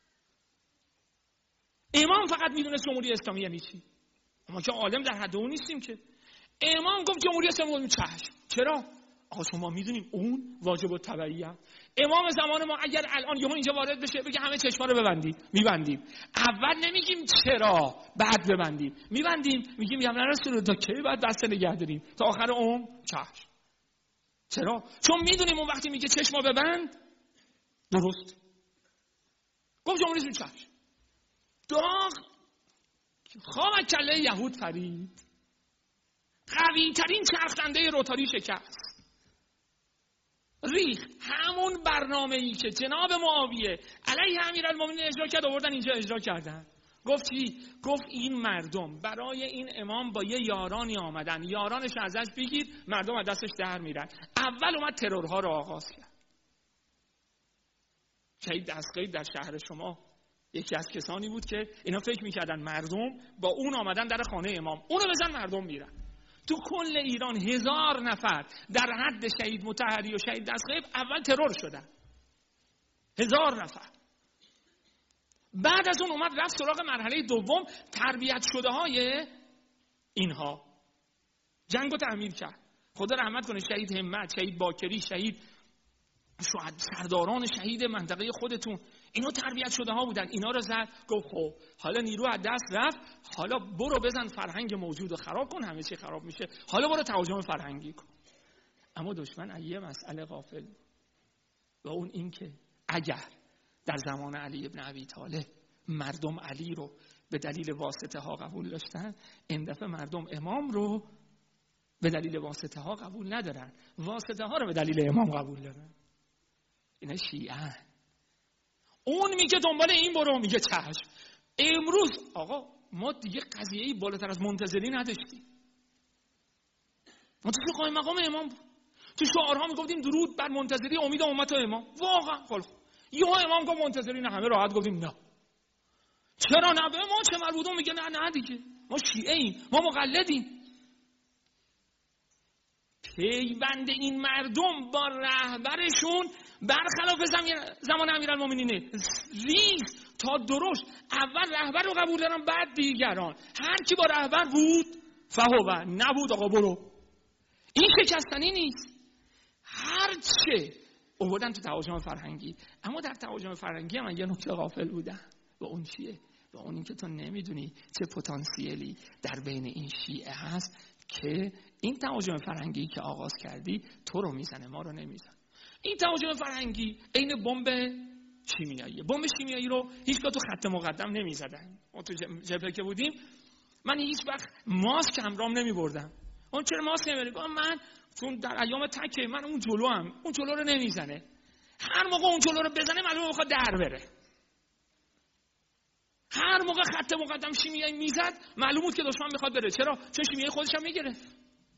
امام فقط میدونست جمهوری اسلامی یعنی چی. ما که عالم در حد اون نیستیم که. امام گفت جمهوری اسلامی چشم. چرا؟ آقا شما میدونیم اون واجب التبعیه. امام زمان ما اگر الان یهو اینجا وارد بشه بگه همه چشما رو ببندید، میبندیم. اول نمیگیم چرا، بعد ببندیم. میبندیم، میگیم یا رسول تا کی بعد دست نگه داریم تا آخر عمر؟ چشم. چرا؟ چون میدونیم اون وقتی میگه چشما ببند درست. گفت جمهوری اسلامی چشم. داغ خواب کله یهود فرید. قوی ترین چرخدنده روتاری شکست. ریخ همون برنامه‌ای که جناب معاویه علیه امیرالمومنین اجرا کرد آوردن اینجا اجرا کردن. گفت چی؟ گفت این مردم برای این امام با یه یارانی آمدن، یارانش ازش بگیر، مردم از دستش در میرن. اول اومد ترورها رو آغاز کرد. شهید دستگیر در شهر شما یکی از کسانی بود که اینا فکر میکردن مردم با اون آمدن در خانه امام، اونو بزن مردم میرن. تو کل ایران 1000 نفر در حد شهید مطهری و شهید دستغیب اول ترور شدن. 1000 نفر. بعد از اون اومد رفت سراغ مرحله دوم، تربیت شده های اینها. جنگو تعمیر کرد. خدا رحمت کنه شهید همت، شهید باکری، شهید سرداران شهید منطقه خودتون. اینا تربیت شده ها بودن. اینا رو زد، گفت خب حالا نیرو از دست رفت، حالا برو بزن فرهنگ موجود رو خراب کن، همه چی خراب میشه، حالا برو تهاجم فرهنگی کن. اما دشمن از یه مسئله غافل و اون این که اگر در زمان علی ابن ابی طالب مردم علی رو به دلیل واسطه ها قبول داشتن، این دفعه مردم امام رو به دلیل واسطه ها قبول ندارن، واسطه ها رو به دلیل امام قبول دارن. اینا شیعه. اون میگه دنبال این برو، میگه چشم. امروز آقا ما دیگه قضیه‌ای بالاتر از منتظری نداشتیم. ما تو قائم مقام امام بود. تو شعارها میگفتیم درود بر منتظری امید امت و امام. واقعا خب یهو امام گفت منتظری نه، همه راحت گفتیم نه. چرا نه؟ به ما چه مربوطه؟ میگه نه دیگه ما شیعه ایم، ما مقلدیم. پیوند این مردم با رهبرشون برخلاف زمان امیرالمومنینه ریز تا درشت. اول رهبر رو قبول دارن، بعد دیگران. هر کی با رهبر بود فهو، نبود آقا برو. این شکستنی نیست. هرچه اومدن تو تهاجم فرهنگی، اما در تهاجم فرهنگی هم یه نکته غافل بودن. و اون چیه؟ و اون این که تو نمیدونی چه پتانسیلی در بین این شیعه هست که این تهاجم فرهنگی که آغاز کردی تو رو میزنه، ما رو نمیزنه. این تهاجم فرهنگی عین بمب شیمیایی. بمب شیمیایی رو هیچگاه تو خط مقدم نمیزدن. ما تو جبهه که بودیم من هیچ وقت ماسک همراهم نمیبردم. اون چرا ماسک نمیبری؟ من چون در ایام تکه من اون جلو هم اون جلو رو نمیزنه. هر موقع اون جلو رو بزنه معلومه میخواد در بره. هر موقع خط مقدم شیمیایی میزد معلوم بود که دشمن میخواد بره. چرا؟ چون شیمیایی خودش هم میگرفت.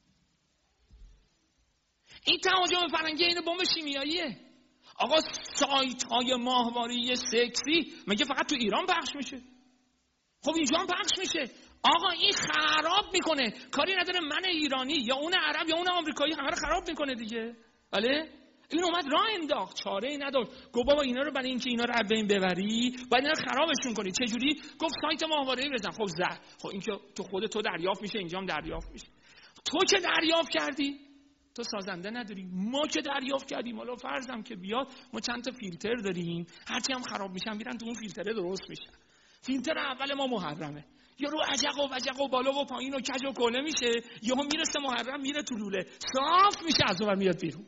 این تهاجم فرهنگی این بمب شیمیاییه. آقا سایت های ماهواره سکسی مگه فقط تو ایران پخش میشه؟ خب اینجا هم پخش میشه. آقا این خراب میکنه. کاری نداره من ایرانی یا اون عرب یا اون آمریکایی، همه رو خراب میکنه دیگه. بله؟ این اومد راه انداخت، چاره ای نداشت. گفت بابا اینا رو برای اینکه اینا رو از بین ببری باید اینا رو خرابشون کنی. چه جوری؟ گفت سایت ماهواره‌ای بزن. خب زد. خب این که تو خودت تو دریافت میشه، اینجا هم دریافت میشه. تو که دریافت کردی تو سازنده نداری. ما که دریافت کردیم، حالا فرضم که بیاد، ما چند تا فیلتر داریم، هرچی هم خراب میشن میرن تو اون فیلتره درست میشن. فیلتر اول ما محرمه، یا رو عجق و بالا و پایین و کج و کوله میشه، یهو میرسه محرم میره تو لوله صاف میشه، از اون میاد بیرون.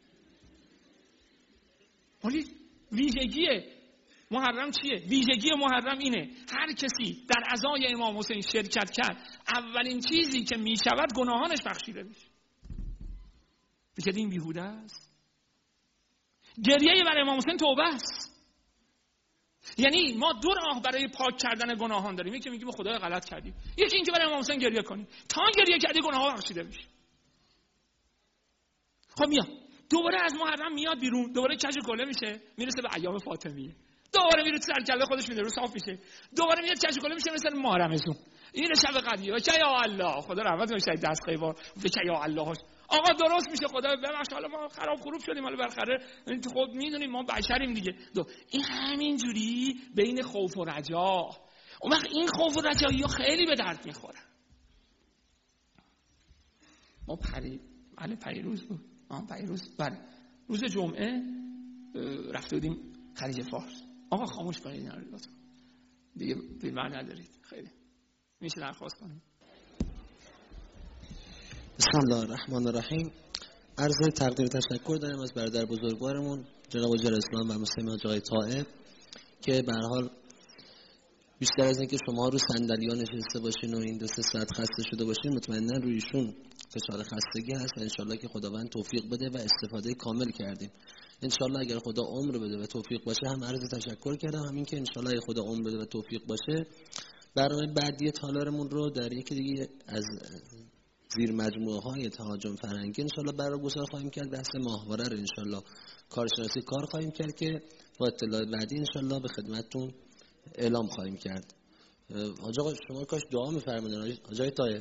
ولی ویژگی محرم چیه؟ ویژگی محرم اینه هر کسی در عزای امام حسین شرکت کرد، اولین چیزی که میشود گناهانش بخشیده میشه. بگید این بیهوده است. گریه برای امام حسین توبه است. یعنی ما دو راه برای پاک کردن گناهان داریم. یکی میگیم خدای غلط کردیم، یکی اینکه برای امام حسین گریه کنیم. تا گریه کردی گناه‌ها بخشیده میشه. خب میاد دوباره از محرم میاد بیرون، دوباره کج و کوله میشه، میرسه به ایام فاطمیه، دوباره میره تو سرکله خودش میره رو صاف میشه، دوباره میاد کج و کوله میشه، مثل محرمشون. این شب قدیر چه یا الله، خدا رحمت کنه شهید دست قیوار به چه یا الله. آقا درست میشه، خدا ببخش، حالا ما خراب خروب شدیم، حالا بالاخره خود میدونیم ما بشریم دیگه. این همین جوری بین خوف و رجا. اون وقت این خوف و رجایی خیلی به درد میخوره. ما پیروز بود. پیروز بله روز جمعه رفته بودیم خلیج فارس. آقا خاموش کنید اینا رو لطفا، دیگه فیلم ندارید. خیلی میشه درخواست کنید. بسم الله الرحمن الرحیم. عرض تقدیر و تشکر داریم از برادر بزرگوارمون جناب حاجی اسلام و مسلم حاج آقای طائب که به هر حال بیشتر از اینکه شما رو صندلی‌ها نشسته باشین و این 2-3 ساعت خسته شده باشین، مطمئنا روی ایشون فشار خستگی هست و انشالله که خداوند توفیق بده و استفاده کامل کردیم. انشالله اگر خدا عمر بده و توفیق باشه، هم عرض تشکر کردم، همین که انشالله اگر خدا عمر بده و توفیق باشه، برنامه بعدی تالارمون رو در یکی دیگه از زیر مجموعه های تهاجم فرهنگی انشالله برگزار خواهیم کرد. بحث ماهواره رو انشالله کارشناسی کار خواهیم کرد که با اطلاع بعدی انشالله به خدمتتون اعلام خواهیم کرد. حاج آقا شما کاش دعا می‌فرمایید. حاج آقای طاهر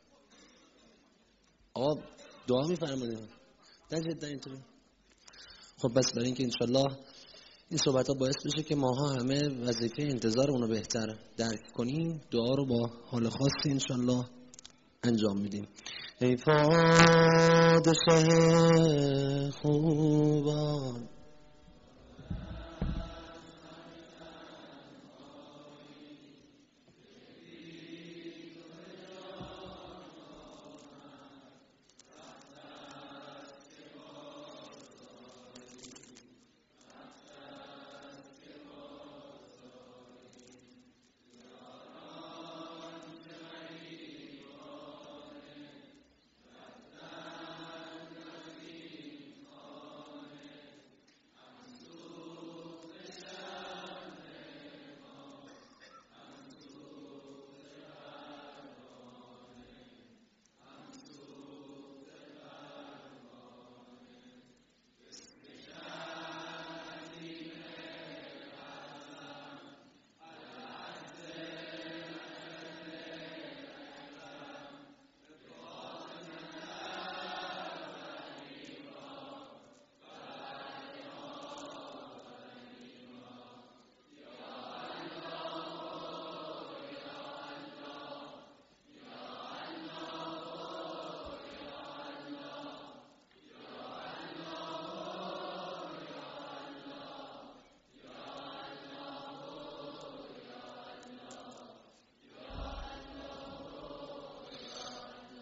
آقا دعا می‌فرمایید. جدا اینطوری. خب بس برای اینکه انشالله این صحبت‌ها باعث بشه که ماها همه وظیفه انتظارمون رو بهتر درک کنیم، دعا رو با حال خاصی انشالله انجام میدیم. ای پادشه خوبان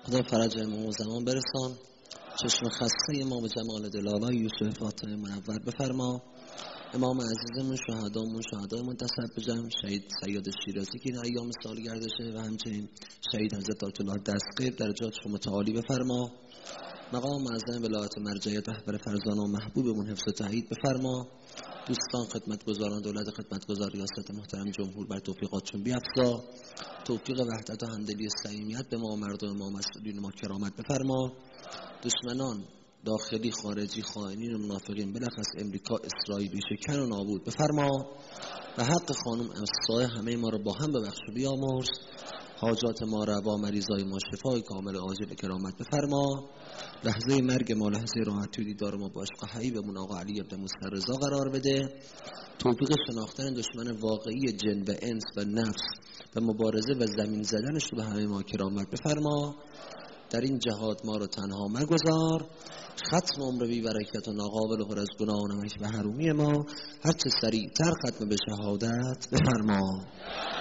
خدا فرج امام زمان برسان. چشم خسته ما به جمال دلالای یوسف فاطمه منور بفرما. امام عزیزمون شهدای منتسب به جمع شهید سیاد شیرازی که در ایام سالگردشه و همچنین شهید حضرت آیت الله دستگیر درجاتشون متعالی بفرما. مقام معظم ولایت مرجعیت رهبر فرزانه و محبوبمون حفظ و تایید بفرما. دوستان خدمتگزاران دولت خدمتگزار ریاست محترم جمهور بر توفیقاتشون بیفزا. توفیق وحدت و همدلی و صمیمیت به ما و مردم ما مسئولین ما کرامت بفرما. دشمنان داخلی خارجی خائنین و منافقین بلخص امریکا اسرائیل شکن و نابود بفرما و حق خانم امسای همه ما رو با هم ببخش و بیامرز. حاجات ما روا، مریضای ما شفای کامل عاجل کرامت بفرما. لحظه مرگ ما لحظه راحتی و دیدار ما با عشق حبیبمون آقا علی ابن موسی رضا قرار بده. توفیق شناختن دشمن واقعی جن و انس و نفس و مبارزه و زمین زدنش رو به همه ما کرامت بفرما. در این جهاد ما رو تنها مگذار. ختم عمر بی برکت و ناقابل و پر از گناه و نمک و حرومی ما هرچه سریعتر ختم به شهادت بفرما.